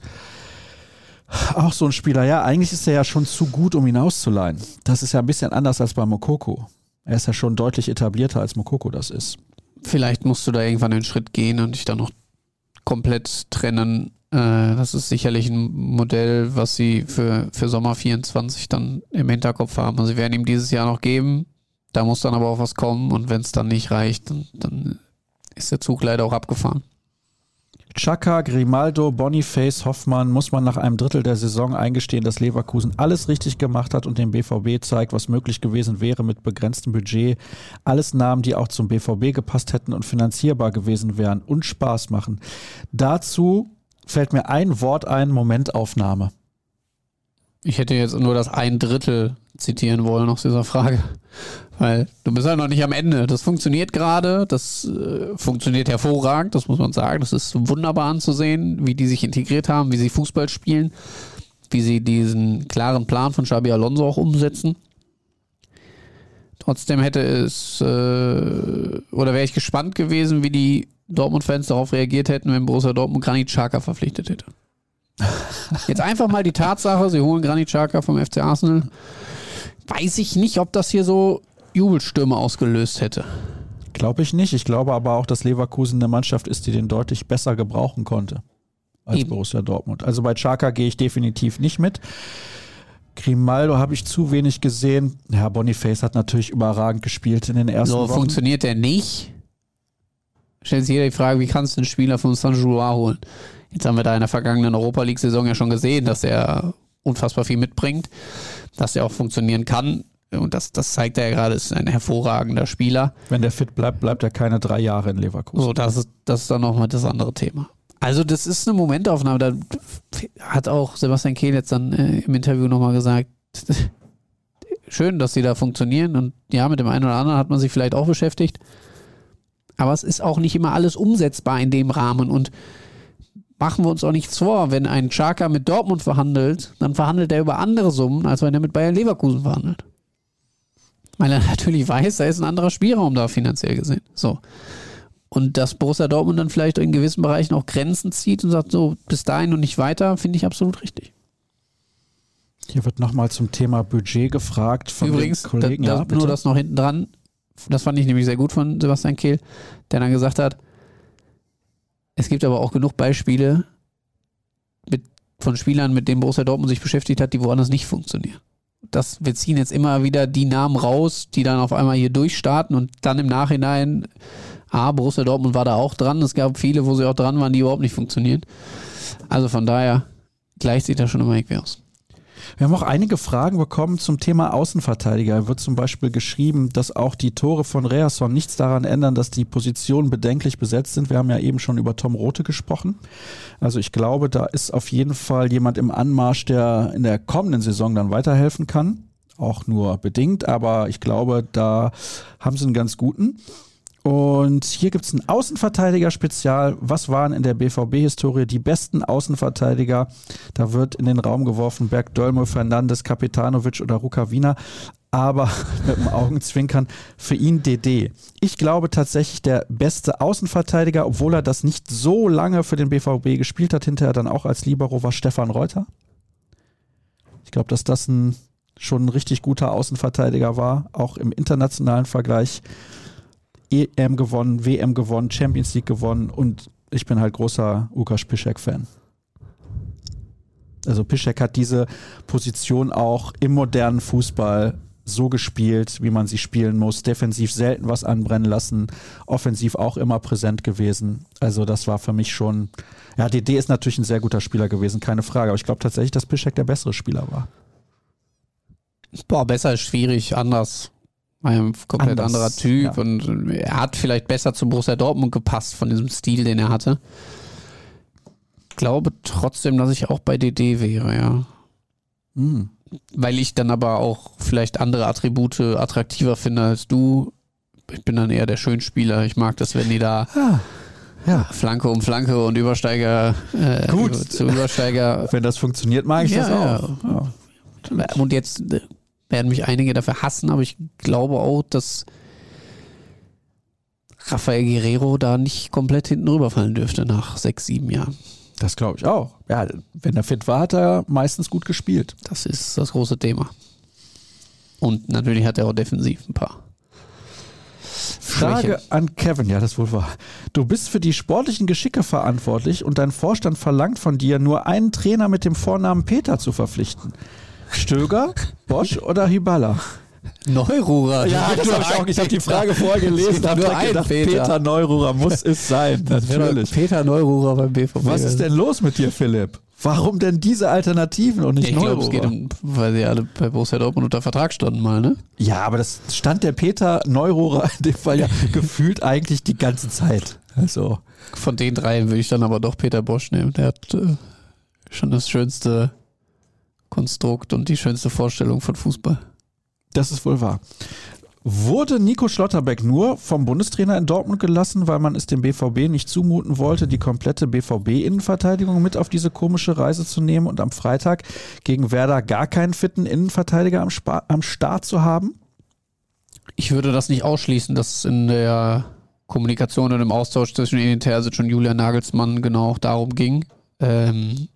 Auch so ein Spieler, ja, eigentlich ist er ja schon zu gut, um ihn auszuleihen. Das ist ja ein bisschen anders als bei Moukoko. Er ist ja schon deutlich etablierter, als Moukoko das ist. Vielleicht musst du da irgendwann einen Schritt gehen und dich dann noch komplett trennen. Das ist sicherlich ein Modell, was sie für, für Sommer vierundzwanzig dann im Hinterkopf haben. Also sie werden ihm dieses Jahr noch geben. Da muss dann aber auch was kommen und wenn es dann nicht reicht, dann, dann ist der Zug leider auch abgefahren. Xhaka, Grimaldo, Boniface, Hoffmann, muss man nach einem Drittel der Saison eingestehen, dass Leverkusen alles richtig gemacht hat und dem B V B zeigt, was möglich gewesen wäre mit begrenztem Budget. Alles Namen, die auch zum B V B gepasst hätten und finanzierbar gewesen wären und Spaß machen. Dazu fällt mir ein Wort ein, Momentaufnahme. Ich hätte jetzt nur das ein Drittel zitieren wollen aus dieser Frage. Weil du bist ja noch nicht am Ende. Das funktioniert gerade, das äh, funktioniert hervorragend, das muss man sagen. Das ist wunderbar anzusehen, wie die sich integriert haben, wie sie Fußball spielen, wie sie diesen klaren Plan von Xabi Alonso auch umsetzen. Trotzdem hätte es, äh, oder wäre ich gespannt gewesen, wie die Dortmund-Fans darauf reagiert hätten, wenn Borussia Dortmund Granit Xhaka verpflichtet hätte. Jetzt einfach mal die Tatsache, sie holen Granit Xhaka vom F C Arsenal. Weiß ich nicht, ob das hier so Jubelstürme ausgelöst hätte. Glaube ich nicht. Ich glaube aber auch, dass Leverkusen eine Mannschaft ist, die den deutlich besser gebrauchen konnte als Eben. Borussia Dortmund. Also bei Xhaka gehe ich definitiv nicht mit. Grimaldo habe ich zu wenig gesehen. Ja, Boniface hat natürlich überragend gespielt in den ersten so, Wochen. So funktioniert der nicht. Stellt sich jeder die Frage, wie kannst du einen Spieler von Saint-Gilloise holen? Jetzt haben wir da in der vergangenen Europa-League-Saison ja schon gesehen, dass er unfassbar viel mitbringt, dass er auch funktionieren kann. Und das, das zeigt er ja gerade, ist ein hervorragender Spieler. Wenn der fit bleibt, bleibt er keine drei Jahre in Leverkusen. So, das ist, das ist dann nochmal das andere Thema. Also das ist eine Momentaufnahme. Da hat auch Sebastian Kehl jetzt dann äh, im Interview nochmal gesagt, schön, dass sie da funktionieren. Und ja, mit dem einen oder anderen hat man sich vielleicht auch beschäftigt. Aber es ist auch nicht immer alles umsetzbar in dem Rahmen. Und machen wir uns auch nichts vor, wenn ein Xhaka mit Dortmund verhandelt, dann verhandelt er über andere Summen, als wenn er mit Bayern Leverkusen verhandelt. Weil er natürlich weiß, da ist ein anderer Spielraum da finanziell gesehen. So. Und dass Borussia Dortmund dann vielleicht in gewissen Bereichen auch Grenzen zieht und sagt, so bis dahin und nicht weiter, finde ich absolut richtig. Hier wird nochmal zum Thema Budget gefragt von Übrigens, den Kollegen. da, da, ja, bitte. nur das noch hinten dran, das fand ich nämlich sehr gut von Sebastian Kehl, der dann gesagt hat, es gibt aber auch genug Beispiele mit, von Spielern, mit denen Borussia Dortmund sich beschäftigt hat, die woanders nicht funktionieren. Das, wir ziehen jetzt immer wieder die Namen raus, die dann auf einmal hier durchstarten und dann im Nachhinein, ah, Borussia Dortmund war da auch dran. Es gab viele, wo sie auch dran waren, die überhaupt nicht funktionieren. Also von daher gleicht sich das schon immer irgendwie aus. Wir haben auch einige Fragen bekommen zum Thema Außenverteidiger. Da wird zum Beispiel geschrieben, dass auch die Tore von Reasson nichts daran ändern, dass die Positionen bedenklich besetzt sind. Wir haben ja eben schon über Tom Rothe gesprochen. Also ich glaube, da ist auf jeden Fall jemand im Anmarsch, der in der kommenden Saison dann weiterhelfen kann. Auch nur bedingt, aber ich glaube, da haben sie einen ganz guten. Und hier gibt es ein Außenverteidiger-Spezial. Was waren in der B V B-Historie die besten Außenverteidiger? Da wird in den Raum geworfen Berg Dölmo, Fernandes, Kapetanovic oder Rukavina. Aber mit dem Augenzwinkern für ihn D D. Ich glaube tatsächlich der beste Außenverteidiger, obwohl er das nicht so lange für den B V B gespielt hat, hinterher dann auch als Libero, war Stefan Reuter. Ich glaube, dass das ein, schon ein richtig guter Außenverteidiger war, auch im internationalen Vergleich. E M gewonnen, W M gewonnen, Champions League gewonnen und ich bin halt großer Łukasz Piszczek-Fan. Also Piszczek hat diese Position auch im modernen Fußball so gespielt, wie man sie spielen muss. Defensiv selten was anbrennen lassen, offensiv auch immer präsent gewesen. Also das war für mich schon, ja, D D ist natürlich ein sehr guter Spieler gewesen, keine Frage, aber ich glaube tatsächlich, dass Piszczek der bessere Spieler war. Boah, besser ist schwierig, anders. Ein komplett Anders, anderer Typ ja. und er hat vielleicht besser zu Borussia Dortmund gepasst von diesem Stil, den er hatte. Ich glaube trotzdem, dass ich auch bei D D wäre, ja. Mhm. Weil ich dann aber auch vielleicht andere Attribute attraktiver finde als du. Ich bin dann eher der Schönspieler. Ich mag das, wenn die da Ah. Ja. Flanke um Flanke und Übersteiger äh, Gut. zu Übersteiger. Wenn das funktioniert, mag ich Ja, das auch. ja. Ja. Und jetzt äh, werden mich einige dafür hassen, aber ich glaube auch, dass Rafael Guerreiro da nicht komplett hinten rüberfallen dürfte nach sechs, sieben Jahren. Das glaube ich auch. Ja, wenn er fit war, hat er meistens gut gespielt. Das ist das große Thema. Und natürlich hat er auch defensiv ein paar Frage Schwächen. an Kevin, ja, das wohl wahr. Du bist für die sportlichen Geschicke verantwortlich und dein Vorstand verlangt von dir, nur einen Trainer mit dem Vornamen Peter zu verpflichten. Stöger, Bosch oder Hyballa? Neururer. Ja, das habe ich auch. Ich habe die Frage vorher gelesen und habe nur direkt einen gedacht, Peter. Peter Neururer muss es sein. Das wäre Natürlich. doch Peter Neururer beim B V B. Was ist denn los mit dir, Philipp? Warum denn diese Alternativen und nicht Ich glaube, Neururer? es geht um, weil sie alle bei Borussia Dortmund unter Vertrag standen mal, ne? Ja, aber das stand der Peter Neururer in dem Fall ja gefühlt eigentlich die ganze Zeit. Also, Von den dreien würde ich dann aber doch Peter Bosch nehmen. Der hat äh, schon das schönste Konstrukt und die schönste Vorstellung von Fußball. das ist wohl wahr. Wurde Nico Schlotterbeck nur vom Bundestrainer in Dortmund gelassen, weil man es dem B V B nicht zumuten wollte, die komplette B V B-Innenverteidigung mit auf diese komische Reise zu nehmen und am Freitag gegen Werder gar keinen fitten Innenverteidiger am, Spa- am Start zu haben? Ich würde das nicht ausschließen, dass es in der Kommunikation und im Austausch zwischen Edin Terzic und Julian Nagelsmann genau auch darum ging. Ähm,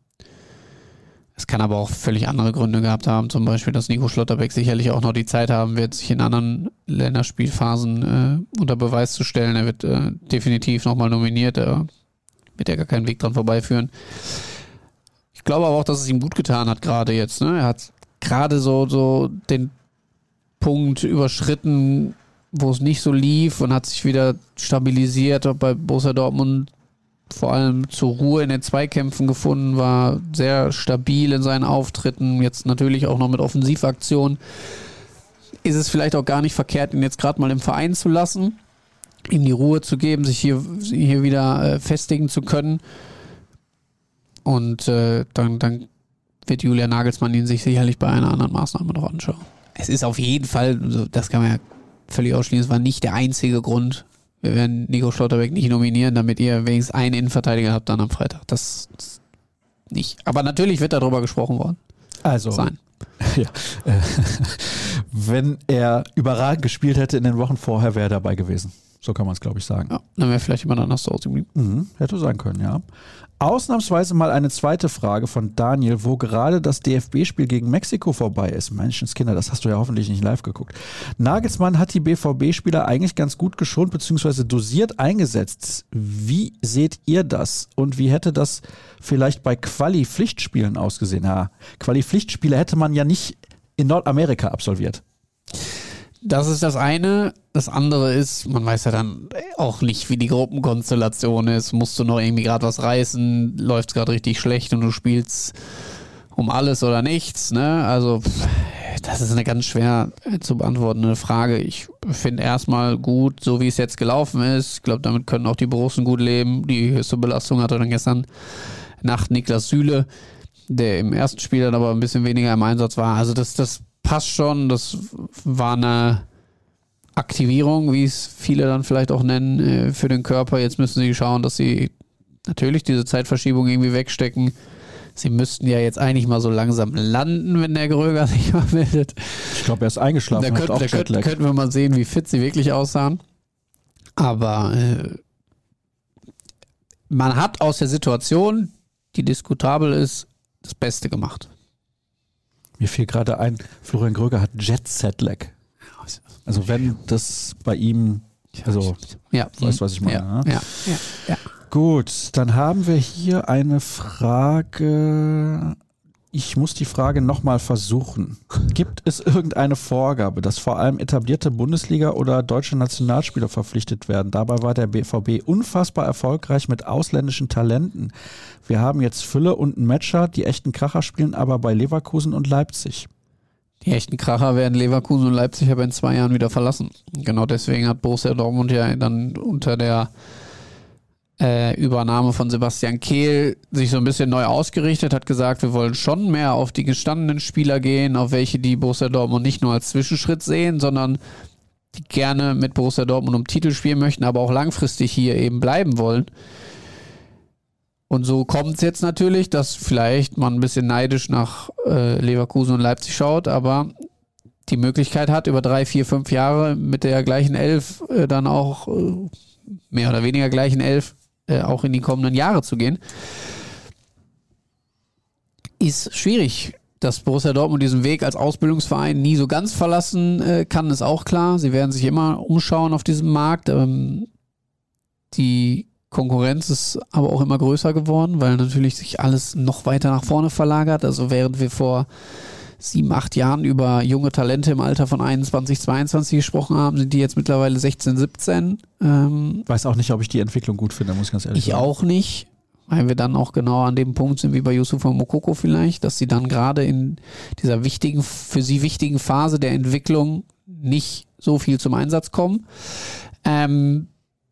es kann aber auch völlig andere Gründe gehabt haben, zum Beispiel, dass Nico Schlotterbeck sicherlich auch noch die Zeit haben wird, sich in anderen Länderspielphasen äh, unter Beweis zu stellen. Er wird äh, definitiv nochmal nominiert, da wird ja gar keinen Weg dran vorbeiführen. Ich glaube aber auch, dass es ihm gut getan hat gerade jetzt. Ne? Er hat gerade so, so den Punkt überschritten, wo es nicht so lief und hat sich wieder stabilisiert, auch bei Borussia Dortmund vor allem zur Ruhe in den Zweikämpfen gefunden, war sehr stabil in seinen Auftritten, jetzt natürlich auch noch mit Offensivaktionen. Ist es vielleicht auch gar nicht verkehrt, ihn jetzt gerade mal im Verein zu lassen, ihm die Ruhe zu geben, sich hier, hier wieder äh, festigen zu können. Und äh, dann, dann wird Julian Nagelsmann ihn sich sicherlich bei einer anderen Maßnahme noch anschauen. Es ist auf jeden Fall, das kann man ja völlig ausschließen, es war nicht der einzige Grund. Wir werden Nico Schlotterbeck nicht nominieren, damit ihr wenigstens einen Innenverteidiger habt dann am Freitag. Das, das nicht. Aber natürlich wird darüber gesprochen worden. Also, Sein. ja, äh, wenn er überragend gespielt hätte in den Wochen vorher, wäre er dabei gewesen. So kann man es, glaube ich, sagen. Ja, dann wäre vielleicht jemand anders zu Hause geblieben. Mhm, hätte sein können, ja. Ausnahmsweise mal eine zweite Frage von Daniel, wo gerade das D F B-Spiel gegen Mexiko vorbei ist. Menschenskinder, das hast du ja hoffentlich nicht live geguckt. Nagelsmann hat die B V B-Spieler eigentlich ganz gut geschont bzw. dosiert eingesetzt. Wie seht ihr das? Und wie hätte das vielleicht bei Quali-Pflichtspielen ausgesehen? Ja, Quali-Pflichtspiele hätte man ja nicht in Nordamerika absolviert. Das ist das eine. Das andere ist, man weiß ja dann auch nicht, wie die Gruppenkonstellation ist. Musst du noch irgendwie gerade was reißen? Läuft es gerade richtig schlecht und du spielst um alles oder nichts? Ne? Also pff, das ist eine ganz schwer zu beantwortende Frage. Ich finde erstmal gut, so wie es jetzt gelaufen ist. Ich glaube, damit können auch die Borussen gut leben. Die höchste Belastung hatte dann gestern Nacht Niklas Süle, der im ersten Spiel dann aber ein bisschen weniger im Einsatz war. Also das, das passt schon, das war eine Aktivierung, wie es viele dann vielleicht auch nennen, für den Körper. Jetzt müssen sie schauen, dass sie natürlich diese Zeitverschiebung irgendwie wegstecken. Sie müssten ja jetzt eigentlich mal so langsam landen, wenn der Gröger sich mal meldet. Ich glaube, er ist eingeschlafen. Da, könnt, hat auch da könnt, Jetlag. könnten wir mal sehen, wie fit sie wirklich aussahen. Aber äh, man hat aus der Situation, die diskutabel ist, das Beste gemacht. Mir fiel gerade ein, Florian Gröger hat Jet-Set-Lag. Also wenn das bei ihm, also ja, weißt du, was ich meine? Ja, ne? ja, ja, ja. Gut, dann haben wir hier eine Frage. Ich muss die Frage nochmal versuchen. Gibt es irgendeine Vorgabe, dass vor allem etablierte Bundesliga- oder deutsche Nationalspieler verpflichtet werden? Dabei war der B V B unfassbar erfolgreich mit ausländischen Talenten. Wir haben jetzt Fülle und einen Matcher, die echten Kracher spielen aber bei Leverkusen und Leipzig. Die echten Kracher werden Leverkusen und Leipzig aber in zwei Jahren wieder verlassen. Genau deswegen hat Borussia Dortmund ja dann unter der äh, Übernahme von Sebastian Kehl sich so ein bisschen neu ausgerichtet, hat gesagt, wir wollen schon mehr auf die gestandenen Spieler gehen, auf welche die Borussia Dortmund nicht nur als Zwischenschritt sehen, sondern die gerne mit Borussia Dortmund um Titel spielen möchten, aber auch langfristig hier eben bleiben wollen. Und so kommt es jetzt natürlich, dass vielleicht man ein bisschen neidisch nach äh, Leverkusen und Leipzig schaut, aber die Möglichkeit hat, über drei, vier, fünf Jahre mit der gleichen Elf äh, dann auch äh, mehr oder weniger gleichen Elf äh, auch in die kommenden Jahre zu gehen. Ist schwierig. Dass Borussia Dortmund diesen Weg als Ausbildungsverein nie so ganz verlassen äh, kann, ist auch klar. Sie werden sich immer umschauen auf diesem Markt. Ähm, die Konkurrenz ist aber auch immer größer geworden, weil natürlich sich alles noch weiter nach vorne verlagert. Also während wir vor sieben, acht Jahren über junge Talente im Alter von einundzwanzig, zweiundzwanzig gesprochen haben, sind die jetzt mittlerweile sechzehn, siebzehn. Ähm, Weiß auch nicht, ob ich die Entwicklung gut finde, muss ich ganz ehrlich ich sagen. Ich auch nicht. Weil wir dann auch genau an dem Punkt sind wie bei Yusufa Moukoko vielleicht, dass sie dann gerade in dieser wichtigen, für sie wichtigen Phase der Entwicklung nicht so viel zum Einsatz kommen. Ähm,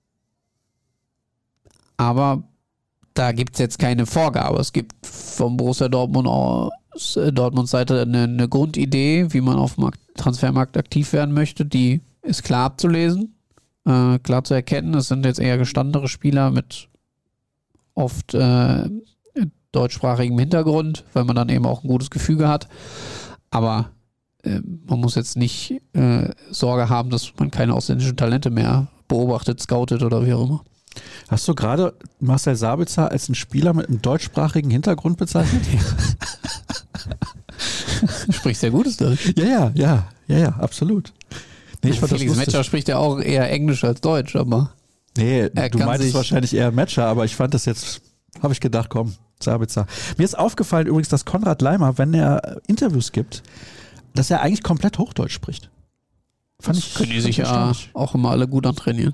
aber da gibt es jetzt keine Vorgabe. Es gibt vom Borussia Dortmund aus Dortmunds Seite eine, eine Grundidee, wie man auf dem Markt, Transfermarkt aktiv werden möchte. Die ist klar abzulesen, äh, klar zu erkennen. Es sind jetzt eher gestandene Spieler mit oft äh, deutschsprachigem Hintergrund, weil man dann eben auch ein gutes Gefüge hat. Aber äh, man muss jetzt nicht äh, Sorge haben, dass man keine ausländischen Talente mehr beobachtet, scoutet oder wie auch immer. Hast du gerade Marcel Sabitzer als einen Spieler mit einem deutschsprachigen Hintergrund bezeichnet? Du sprichst sehr gutes Deutsch. Ja, ja, ja, ja, ja, absolut. Nee, ich fand Felix das Metscher spricht ja auch eher Englisch als Deutsch, aber Nee, er du kann meintest sich wahrscheinlich eher Matcher, aber ich fand das jetzt, habe ich gedacht, komm, Sabitzer. Mir ist aufgefallen übrigens, dass Konrad Laimer, wenn er Interviews gibt, dass er eigentlich komplett Hochdeutsch spricht. Fand das ich, können die fand sich ich ja erstaunlich. auch immer alle gut antrainieren.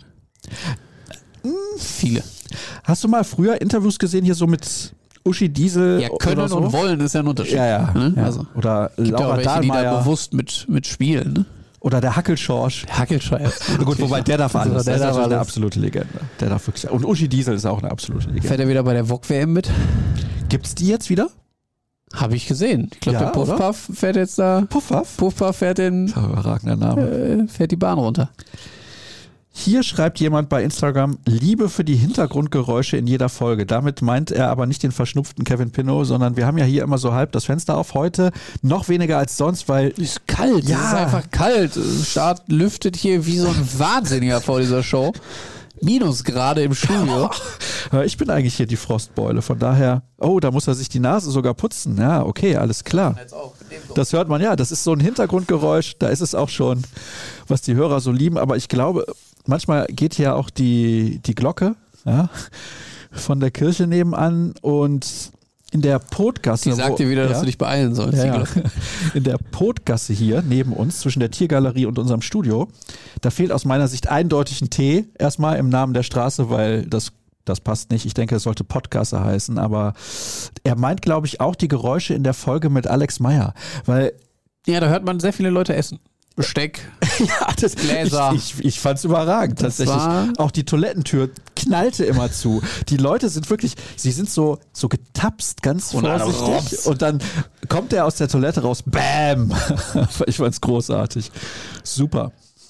Viele. Hast du mal früher Interviews gesehen, hier so mit Uschi Diesel? Ja, können oder so? und wollen ist ja ein Unterschied. Ja, ja. Ne? ja. Also, oder gibt ja auch Laura welche, die da Dahlmeier. bewusst mit, mit spielen. Ne? Oder der Hackelschorsch. Hackelscheiß. Gut, wobei der darf alles. Also, der der ist darf natürlich eine alles. absolute Legende. Der darf wirklich. Und Uschi Diesel ist auch eine absolute Legende. Fährt er wieder bei der V O G W M mit? Gibt's die jetzt wieder? Habe ich gesehen. Ich glaube, Ja, der Puffpuff fährt jetzt da. Puffpuff? Puffpuff fährt, den, Überragender Name. äh, fährt die Bahn runter. Hier schreibt jemand bei Instagram, Liebe für die Hintergrundgeräusche in jeder Folge. Damit meint er aber nicht den verschnupften Kevin Pinnow, sondern wir haben ja hier immer so halb das Fenster auf. Heute noch weniger als sonst, weil Ist kalt. Ja. Es ist einfach kalt. Start lüftet hier wie so ein Wahnsinniger vor dieser Show. Minusgrade im Studio. ich bin eigentlich hier die Frostbeule. Von daher, oh, da muss er sich die Nase sogar putzen. Ja, okay, alles klar. Das hört man, ja, das ist so ein Hintergrundgeräusch. Da ist es auch schon, was die Hörer so lieben. Aber ich glaube, manchmal geht hier auch die, die Glocke, ja, von der Kirche nebenan und in der Podgasse. Die sagt wo, dir wieder, ja, dass du dich beeilen sollst. ja, die ja. Glocke. In der Podgasse hier neben uns, zwischen der Tiergalerie und unserem Studio, da fehlt aus meiner Sicht eindeutig ein T, erstmal im Namen der Straße, weil das, das passt nicht. Ich denke, es sollte Podgasse heißen, aber er meint, glaube ich, auch die Geräusche in der Folge mit Alex Meyer, weil Ja, da hört man sehr viele Leute essen. Besteck. ja, das, Gläser. Ich, ich, ich fand es überragend, Das tatsächlich. war- Auch die Toilettentür knallte immer zu. Die Leute sind wirklich, sie sind so, so getapst, ganz Und alle vorsichtig. Rops. Und dann kommt er aus der Toilette raus, bam! Ich fand's großartig. Super.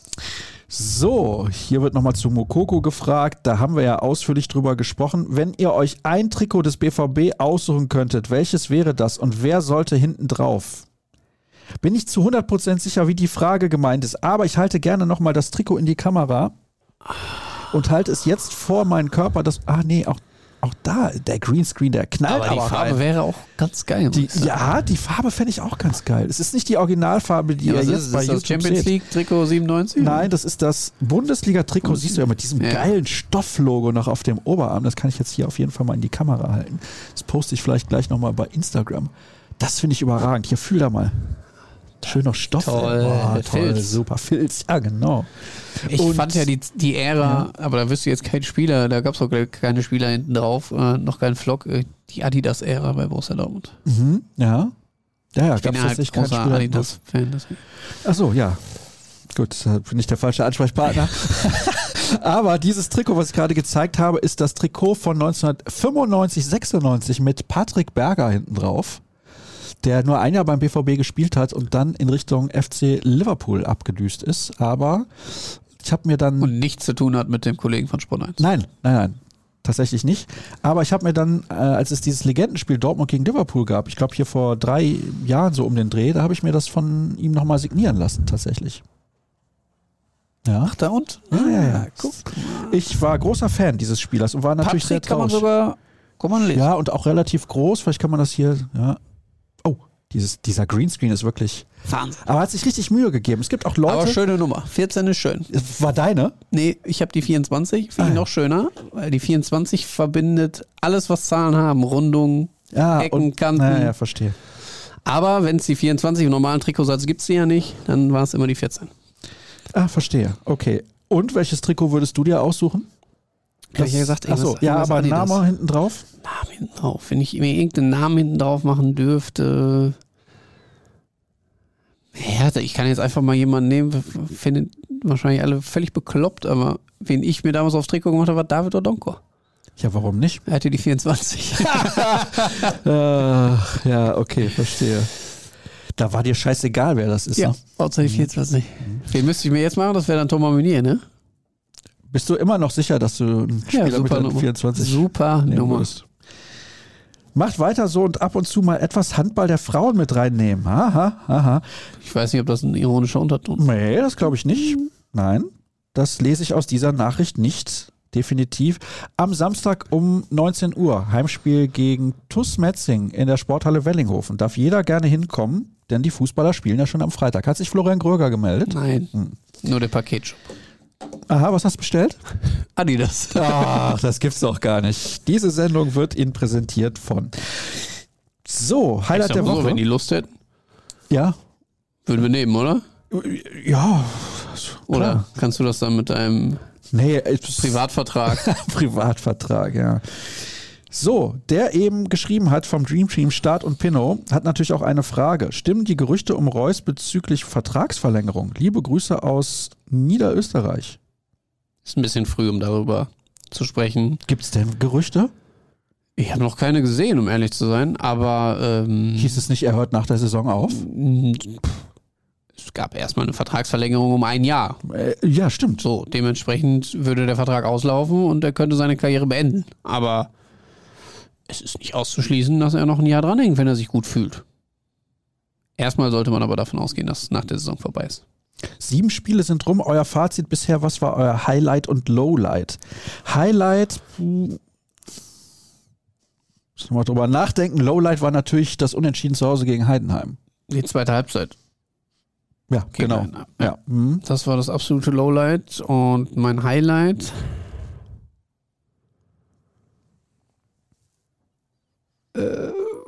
So, hier wird nochmal zu Moukoko gefragt. Da haben wir ja ausführlich drüber gesprochen. Wenn ihr euch ein Trikot des B V B aussuchen könntet, welches wäre das und wer sollte hinten drauf? Bin ich zu hundert Prozent sicher, wie die Frage gemeint ist, aber ich halte gerne nochmal das Trikot in die Kamera und halte es jetzt vor meinen Körper. Das, ah nee, auch, auch da, der Greenscreen, der knallt Aber aber, die Farbe rein. wäre auch ganz geil. Die, muss ich sagen. ja, die Farbe fände ich auch ganz geil. Es ist nicht die Originalfarbe, die Ja, ihr was jetzt ist, es? bei ist das YouTube Champions seht. League Trikot siebenundneunzig? Nein, das ist das Bundesliga-Trikot, siehst du ja mit diesem Ja. geilen Stofflogo noch auf dem Oberarm. Das kann ich jetzt hier auf jeden Fall mal in die Kamera halten. Das poste ich vielleicht gleich nochmal bei Instagram. Das finde ich überragend. Hier, fühl da mal. Schön noch Stoff. Toll, Boah, mit toll, Filz. super. Filz, ja genau. Ich Und- fand ja die, die Ära, aber da wirst du jetzt kein Spieler, da gab es auch keine Spieler hinten drauf, äh, noch keinen Vlog, äh, die Adidas-Ära bei Borussia Dortmund. Mhm, ja. Ja, ja, Ich bin gab's ja halt tatsächlich keinen großer Spieler- Adidas-Fan. deswegen. Ach so, ja. Gut, da bin ich der falsche Ansprechpartner. Aber dieses Trikot, was ich gerade gezeigt habe, ist das Trikot von neunzehnhundertfünfundneunzig, sechsundneunzig mit Patrick Berger hinten drauf. der nur ein Jahr beim B V B gespielt hat und dann in Richtung F C Liverpool abgedüst ist. Aber ich habe mir dann... Und nichts zu tun hat mit dem Kollegen von Sport eins. Nein, nein, nein. Tatsächlich nicht. Aber ich habe mir dann, äh, als es dieses Legendenspiel Dortmund gegen Liverpool gab, ich glaube hier vor drei Jahren so um den Dreh, da habe ich mir das von ihm nochmal signieren lassen, tatsächlich. Ja. Ach, da und? Ja, ja, ja. Guck. Ich war großer Fan dieses Spielers und war natürlich Patrick sehr kann man traurig. sogar kann man lesen. Ja, und auch relativ groß. Vielleicht kann man das hier, ja. Oh, dieses, dieser Greenscreen ist wirklich... Wahnsinn. Aber hat sich richtig Mühe gegeben. Es gibt auch Leute... Aber schöne Nummer. vierzehn ist schön. War deine? Nee, ich habe die vierundzwanzig. Finde ich Ah. noch schöner, weil die vierundzwanzig verbindet alles, was Zahlen haben. Rundung, Ja, Ecken, und, Kanten. Naja, verstehe. Aber wenn es die vierundzwanzig im normalen Trikotsatz gibt es die ja nicht, dann war es immer die vierzehn. Ah, verstehe. Okay. Und welches Trikot würdest du dir aussuchen? Hab ich ja gesagt, Achso, irgendwas- ja, irgendwas aber Adidas. Name hinten drauf? Namen hinten drauf. Wenn ich mir irgendeinen Namen hinten drauf machen dürfte. Ja, ich kann jetzt einfach mal jemanden nehmen, finden wahrscheinlich alle völlig bekloppt, aber wen ich mir damals aufs Trikot gemacht habe, war David Odonko. Ja, warum nicht? Er hatte die vierundzwanzig. Ach, ja, okay, verstehe. Da war dir scheißegal, wer das ist. Ja, Ne? hauptsächlich vierundzwanzig. Wen müsste ich mir jetzt machen? Das wäre dann Thomas Meunier, ne? Bist du immer noch sicher, dass du einen Spieler mit super der Nummer. vierundzwanzig Super nehmen Nummer. würdest? Macht weiter so und ab und zu mal etwas Handball der Frauen mit reinnehmen. Aha, aha. Ich weiß nicht, ob das ein ironischer Unterton ist. Nee, das glaube ich nicht. Nein, das lese ich aus dieser Nachricht nicht. Definitiv. Am Samstag um neunzehn Uhr, Heimspiel gegen T U S Metzing in der Sporthalle Wellinghofen. Darf jeder gerne hinkommen, denn die Fußballer spielen ja schon am Freitag. Hat sich Florian Gröger gemeldet? Nein, Hm. nur der Paketshop. Aha, was hast du bestellt? Adidas. Ach, das gibt's doch gar nicht. Diese Sendung wird Ihnen präsentiert von. So, Ich Highlight sag der mal so, Woche. wenn die Lust hätten, Ja. würden wir nehmen, oder? Ja. Oder Klar. kannst du das dann mit deinem Nee, es- Privatvertrag? Privatvertrag, ja. So, der eben geschrieben hat vom Dream Team Start und Pinot, hat natürlich auch eine Frage. Stimmen die Gerüchte um Reus bezüglich Vertragsverlängerung? Liebe Grüße aus Niederösterreich. Ist ein bisschen früh, um darüber zu sprechen. Gibt's denn Gerüchte? Ich habe noch keine gesehen, um ehrlich zu sein, aber ähm, Hieß es nicht, er hört nach der Saison auf? es gab erstmal eine Vertragsverlängerung um ein Jahr. Äh, ja, stimmt. So, dementsprechend würde der Vertrag auslaufen und er könnte seine Karriere beenden. Aber es ist nicht auszuschließen, dass er noch ein Jahr dranhängt, wenn er sich gut fühlt. Erstmal sollte man aber davon ausgehen, dass es nach der Saison vorbei ist. Sieben Spiele sind rum. Euer Fazit bisher, was war euer Highlight und Lowlight? Highlight, puh, muss nochmal drüber nachdenken. Lowlight war natürlich das Unentschieden zu Hause gegen Heidenheim. Die zweite Halbzeit. Ja, Gegen genau. Heidenheim. Ja. Mhm. Das war das absolute Lowlight und mein Highlight. Äh,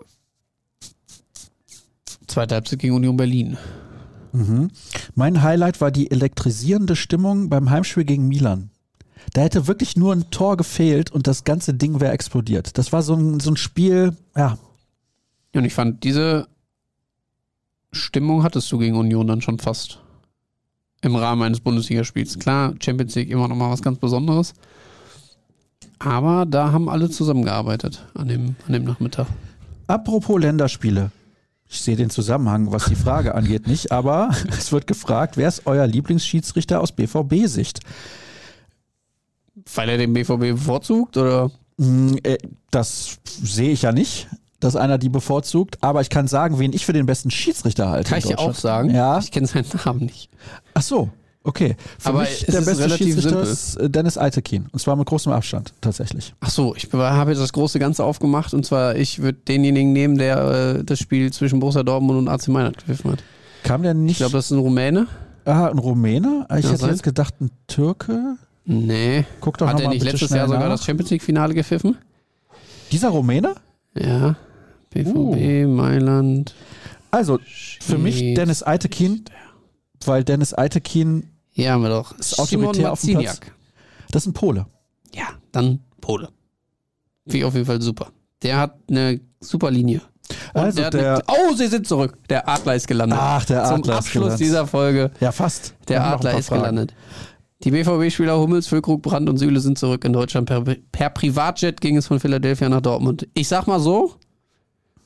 zweite Halbzeit gegen Union Berlin. Mhm. Mein Highlight war die elektrisierende Stimmung beim Heimspiel gegen Milan. Da hätte wirklich nur ein Tor gefehlt und das ganze Ding wäre explodiert. Das war so ein, so ein Spiel, ja. Und ich fand, diese Stimmung hattest du gegen Union dann schon fast im Rahmen eines Bundesligaspiels. Klar, Champions League immer noch mal was ganz Besonderes. Aber da haben alle zusammengearbeitet an dem, an dem Nachmittag. Apropos Länderspiele. Ich sehe den Zusammenhang, was die Frage angeht, nicht, aber es wird gefragt, wer ist euer Lieblingsschiedsrichter aus B V B-Sicht? Weil er den B V B bevorzugt, oder? Hm, äh, Das sehe ich ja nicht, dass einer die bevorzugt, aber ich kann sagen, wen ich für den besten Schiedsrichter halte. Kann in ich dir auch Deutschland. sagen. Ja. Ich kenne seinen Namen nicht. Ach so, okay. Für Aber mich es der ist beste relativ Schiedsrichter simpel. ist äh, Dennis Eitekin. Und zwar mit großem Abstand, tatsächlich. Ach so, ich habe jetzt das große Ganze aufgemacht und zwar, ich würde denjenigen nehmen, der äh, das Spiel zwischen Borussia Dortmund und A C Mailand gepfiffen hat. Kam der nicht? Ich glaube, das ist ein Rumäne. ah, ein Rumäne? Ich Kann hätte sein. jetzt gedacht, ein Türke. Nee. Guck doch Hat noch er mal nicht bitte letztes schnell Jahr sogar nach. das Champions League-Finale gepfiffen? Dieser Rumäne? Ja. B V B, Uh. Mailand. Also, für mich Schiedsrichter. Dennis Eitekin, weil Dennis Eitekin, Hier haben wir doch. Ist Simon autoritär auf dem Marciniak. das ist ein Pole. Ja, dann Pole. Finde ich auf jeden Fall super. Der hat eine super Linie. Und Also der, hat der- eine, oh, sie sind zurück. Der Adler ist gelandet. Ach, der Adler Zum ist Abschluss gelandet. dieser Folge. Ja, fast. Der Wir haben noch ein Adler paar ist Fragen. gelandet. Die B V B-Spieler Hummels, Füllkrug, Brandt und Süle sind zurück in Deutschland. Per, per Privatjet ging es von Philadelphia nach Dortmund. Ich sag mal so,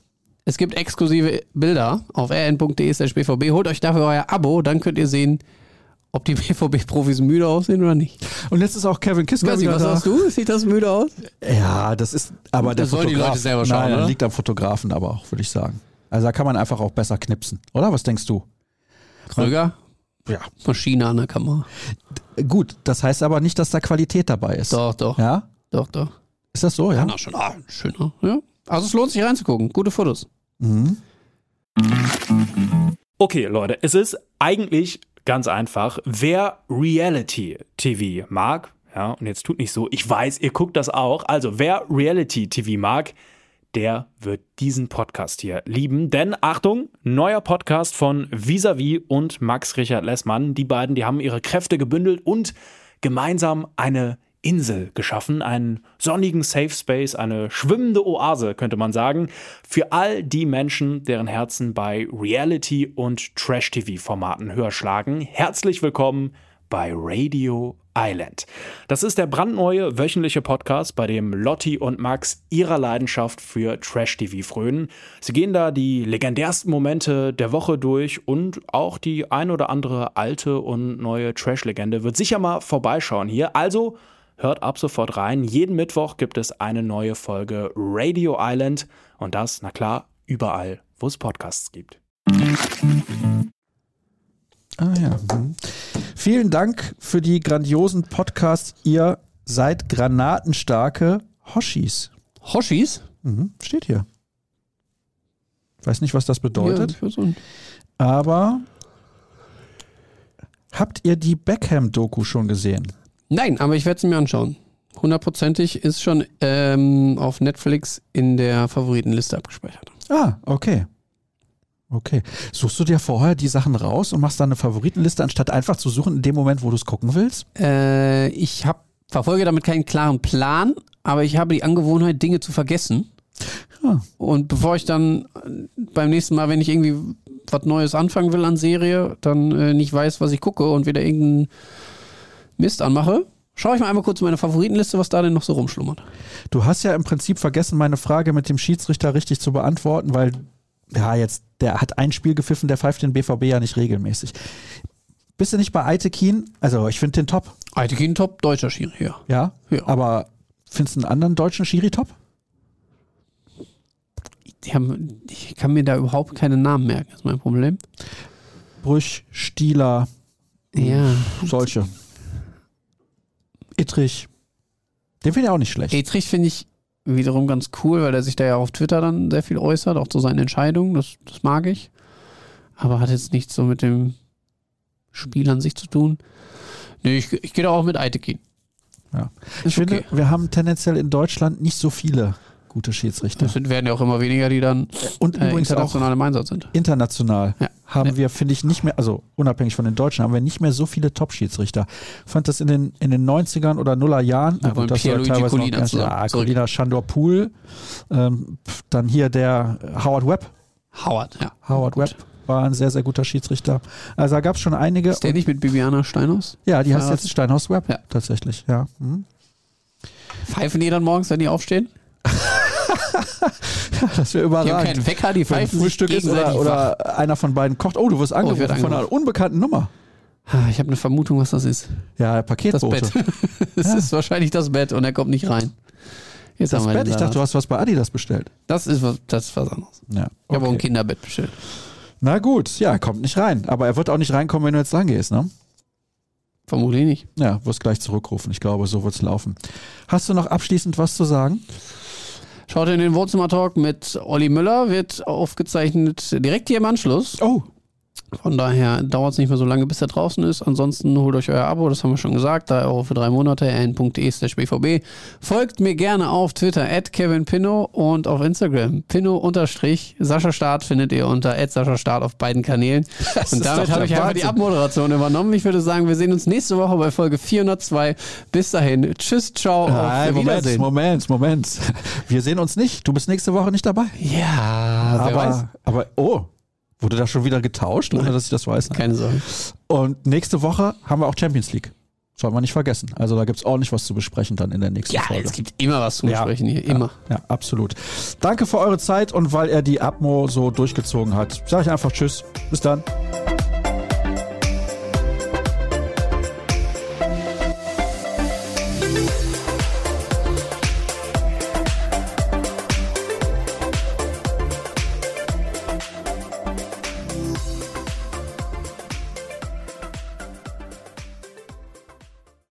Es gibt exklusive Bilder auf r n punkt d e slash b v b. Holt euch dafür euer Abo, dann könnt ihr sehen, ob die B V B-Profis müde aussehen oder nicht. Und jetzt ist auch Kevin Kiska Weiß ich, wieder was da. sagst du? Sieht das müde aus? Ja, das ist aber der Das sollen die Fotograf. Leute selber schauen, Nein, oder? liegt am Fotografen aber auch, würde ich sagen. Also da kann man einfach auch besser knipsen, oder? Was denkst du? Kröger? Ja. Maschine an der Kamera. Gut, das heißt aber nicht, dass da Qualität dabei ist. Doch, doch. Ja? Doch, doch. Ist das so, ja? Na, schon ah, schöner. Ja. Also es lohnt sich reinzugucken. Gute Fotos. Mhm. Okay, Leute, es ist eigentlich ganz einfach. Wer Reality-T V mag, ja, und jetzt tut nicht so, ich weiß, ihr guckt das auch, also wer Reality-T V mag, der wird diesen Podcast hier lieben. Denn, Achtung, neuer Podcast von Vis-a-vis und Max Richard Lessmann. Die beiden, die haben ihre Kräfte gebündelt und gemeinsam eine Insel geschaffen, einen sonnigen Safe Space, eine schwimmende Oase, könnte man sagen, für all die Menschen, deren Herzen bei Reality- und Trash-T V-Formaten höher schlagen. Herzlich willkommen bei Radio Island. Das ist der brandneue wöchentliche Podcast, bei dem Lotti und Max ihrer Leidenschaft für Trash-T V frönen. Sie gehen da die legendärsten Momente der Woche durch und auch die ein oder andere alte und neue Trash-Legende wird sicher mal vorbeischauen hier. Also hört ab sofort rein. Jeden Mittwoch gibt es eine neue Folge Radio Island und das, na klar, überall, wo es Podcasts gibt. Ah ja. Mhm. Vielen Dank für die grandiosen Podcasts. Ihr seid granatenstarke Hoshis. Hoshis? Mhm. Steht hier. Weiß nicht, was das bedeutet. Ja, so ein aber habt ihr die Beckham-Doku schon gesehen? Nein, aber ich werde es mir anschauen. Hundertprozentig ist schon ähm, auf Netflix in der Favoritenliste abgespeichert. Ah, okay. Okay. Suchst du dir vorher die Sachen raus und machst dann eine Favoritenliste, anstatt einfach zu suchen in dem Moment, wo du es gucken willst? Äh, ich hab, verfolge damit keinen klaren Plan, aber ich habe die Angewohnheit, Dinge zu vergessen. Ja. Und bevor ich dann beim nächsten Mal, wenn ich irgendwie was Neues anfangen will an Serie, dann äh, nicht weiß, was ich gucke und wieder irgendeinen Mist anmache, schaue ich mal einmal kurz in meine Favoritenliste, was da denn noch so rumschlummert. Du hast ja im Prinzip vergessen, meine Frage mit dem Schiedsrichter richtig zu beantworten, weil ja jetzt, der hat ein Spiel gepfiffen, der pfeift den B V B ja nicht regelmäßig. Bist du nicht bei Eitekin? Also ich finde den top. Eitekin top, deutscher Schiri, ja. Ja? Ja. Aber findest du einen anderen deutschen Schiri top? Die haben, ich kann mir da überhaupt keine Namen merken, das ist mein Problem. Brüch, Stieler, Ja. solche. Ittrich. Den finde ich auch nicht schlecht. Etrich finde ich wiederum ganz cool, weil er sich da ja auf Twitter dann sehr viel äußert, auch zu seinen Entscheidungen, das, das mag ich. Aber hat jetzt nichts so mit dem Spiel an sich zu tun. Nee, ich, ich gehe da auch mit Eitekin. Ja. Ist Ich finde, okay. wir haben tendenziell in Deutschland nicht so viele gute Schiedsrichter. Das sind, werden ja auch immer weniger, die dann Und äh, übrigens auch international im Einsatz sind. international Ja. haben Ja. wir, finde ich, nicht mehr, also unabhängig von den Deutschen, haben wir nicht mehr so viele Top-Schiedsrichter. Ich fand das in den, in den neunzigern oder Nullerjahren, Wir wollen das war Pierluigi teilweise noch Collina ganz- zusammen- ja, zurück. Collina, Shandor Poole, ähm, pf, dann hier der Howard Webb. Howard, ja. Howard Webb war ein sehr, sehr guter Schiedsrichter. Also da gab es schon einige. Ist der nicht mit Bibiana Steinhaus? Ja, die heißt Ja. jetzt Steinhaus Webb, Ja. tatsächlich, ja. Mhm. Pfeifen die dann morgens, wenn die aufstehen? Das wäre Die haben überragend. keinen Wecker, die Wenn pfeifen sich Frühstück ist gegenseitig oder, wach. oder einer von beiden kocht. Oh, du wirst ich werd angerufen von einer angerufen. unbekannten Nummer. Ah, Ich habe eine Vermutung, was das ist. Ja, Das Paketbote. Bett. Es Ja. ist wahrscheinlich das Bett und er kommt nicht rein. Jetzt Das haben wir Bett, den ich dachte, du Salat. hast was bei Adidas bestellt. Das ist was, das ist was anderes. Ja, Ich habe auch ein okay. Kinderbett bestellt. Na gut, ja, kommt nicht rein. Aber er wird auch nicht reinkommen, wenn du jetzt dran gehst, ne? Vermutlich nicht. Ja, wirst gleich zurückrufen. Ich glaube, so wird's laufen. Hast du noch abschließend was zu sagen? Schaut in den Wohnzimmer-Talk mit Olli Müller, wird aufgezeichnet direkt hier im Anschluss. Oh, Von daher dauert es nicht mehr so lange, bis er draußen ist. Ansonsten holt euch euer Abo, das haben wir schon gesagt. drei Euro für drei Monate, r n punkt d e slash b v b. Folgt mir gerne auf Twitter, at Kevin Pinnow und auf Instagram, Pinnow Sascha Start findet ihr unter at Sascha Start auf beiden Kanälen. Das Und ist damit doch habe der ich einfach die Wahnsinn. Abmoderation übernommen. Ich würde sagen, wir sehen uns nächste Woche bei Folge vierhundertzwei. Bis dahin, tschüss, ciao, auf nein, Moment, Wiedersehen. Moment, Moment. Wir sehen uns nicht. Du bist nächste Woche nicht dabei. Ja, wer weiß. Aber, aber, oh, wurde da schon wieder getauscht, ohne dass ich das weiß? Keine Sorge. Und nächste Woche haben wir auch Champions League. Sollen wir nicht vergessen. Also da gibt's ordentlich was zu besprechen dann in der nächsten Ja, Folge. es gibt immer was zu Ja. besprechen hier, immer. Ja, ja, absolut. Danke für eure Zeit und weil er die Atmo so durchgezogen hat, sage ich einfach Tschüss. Bis dann.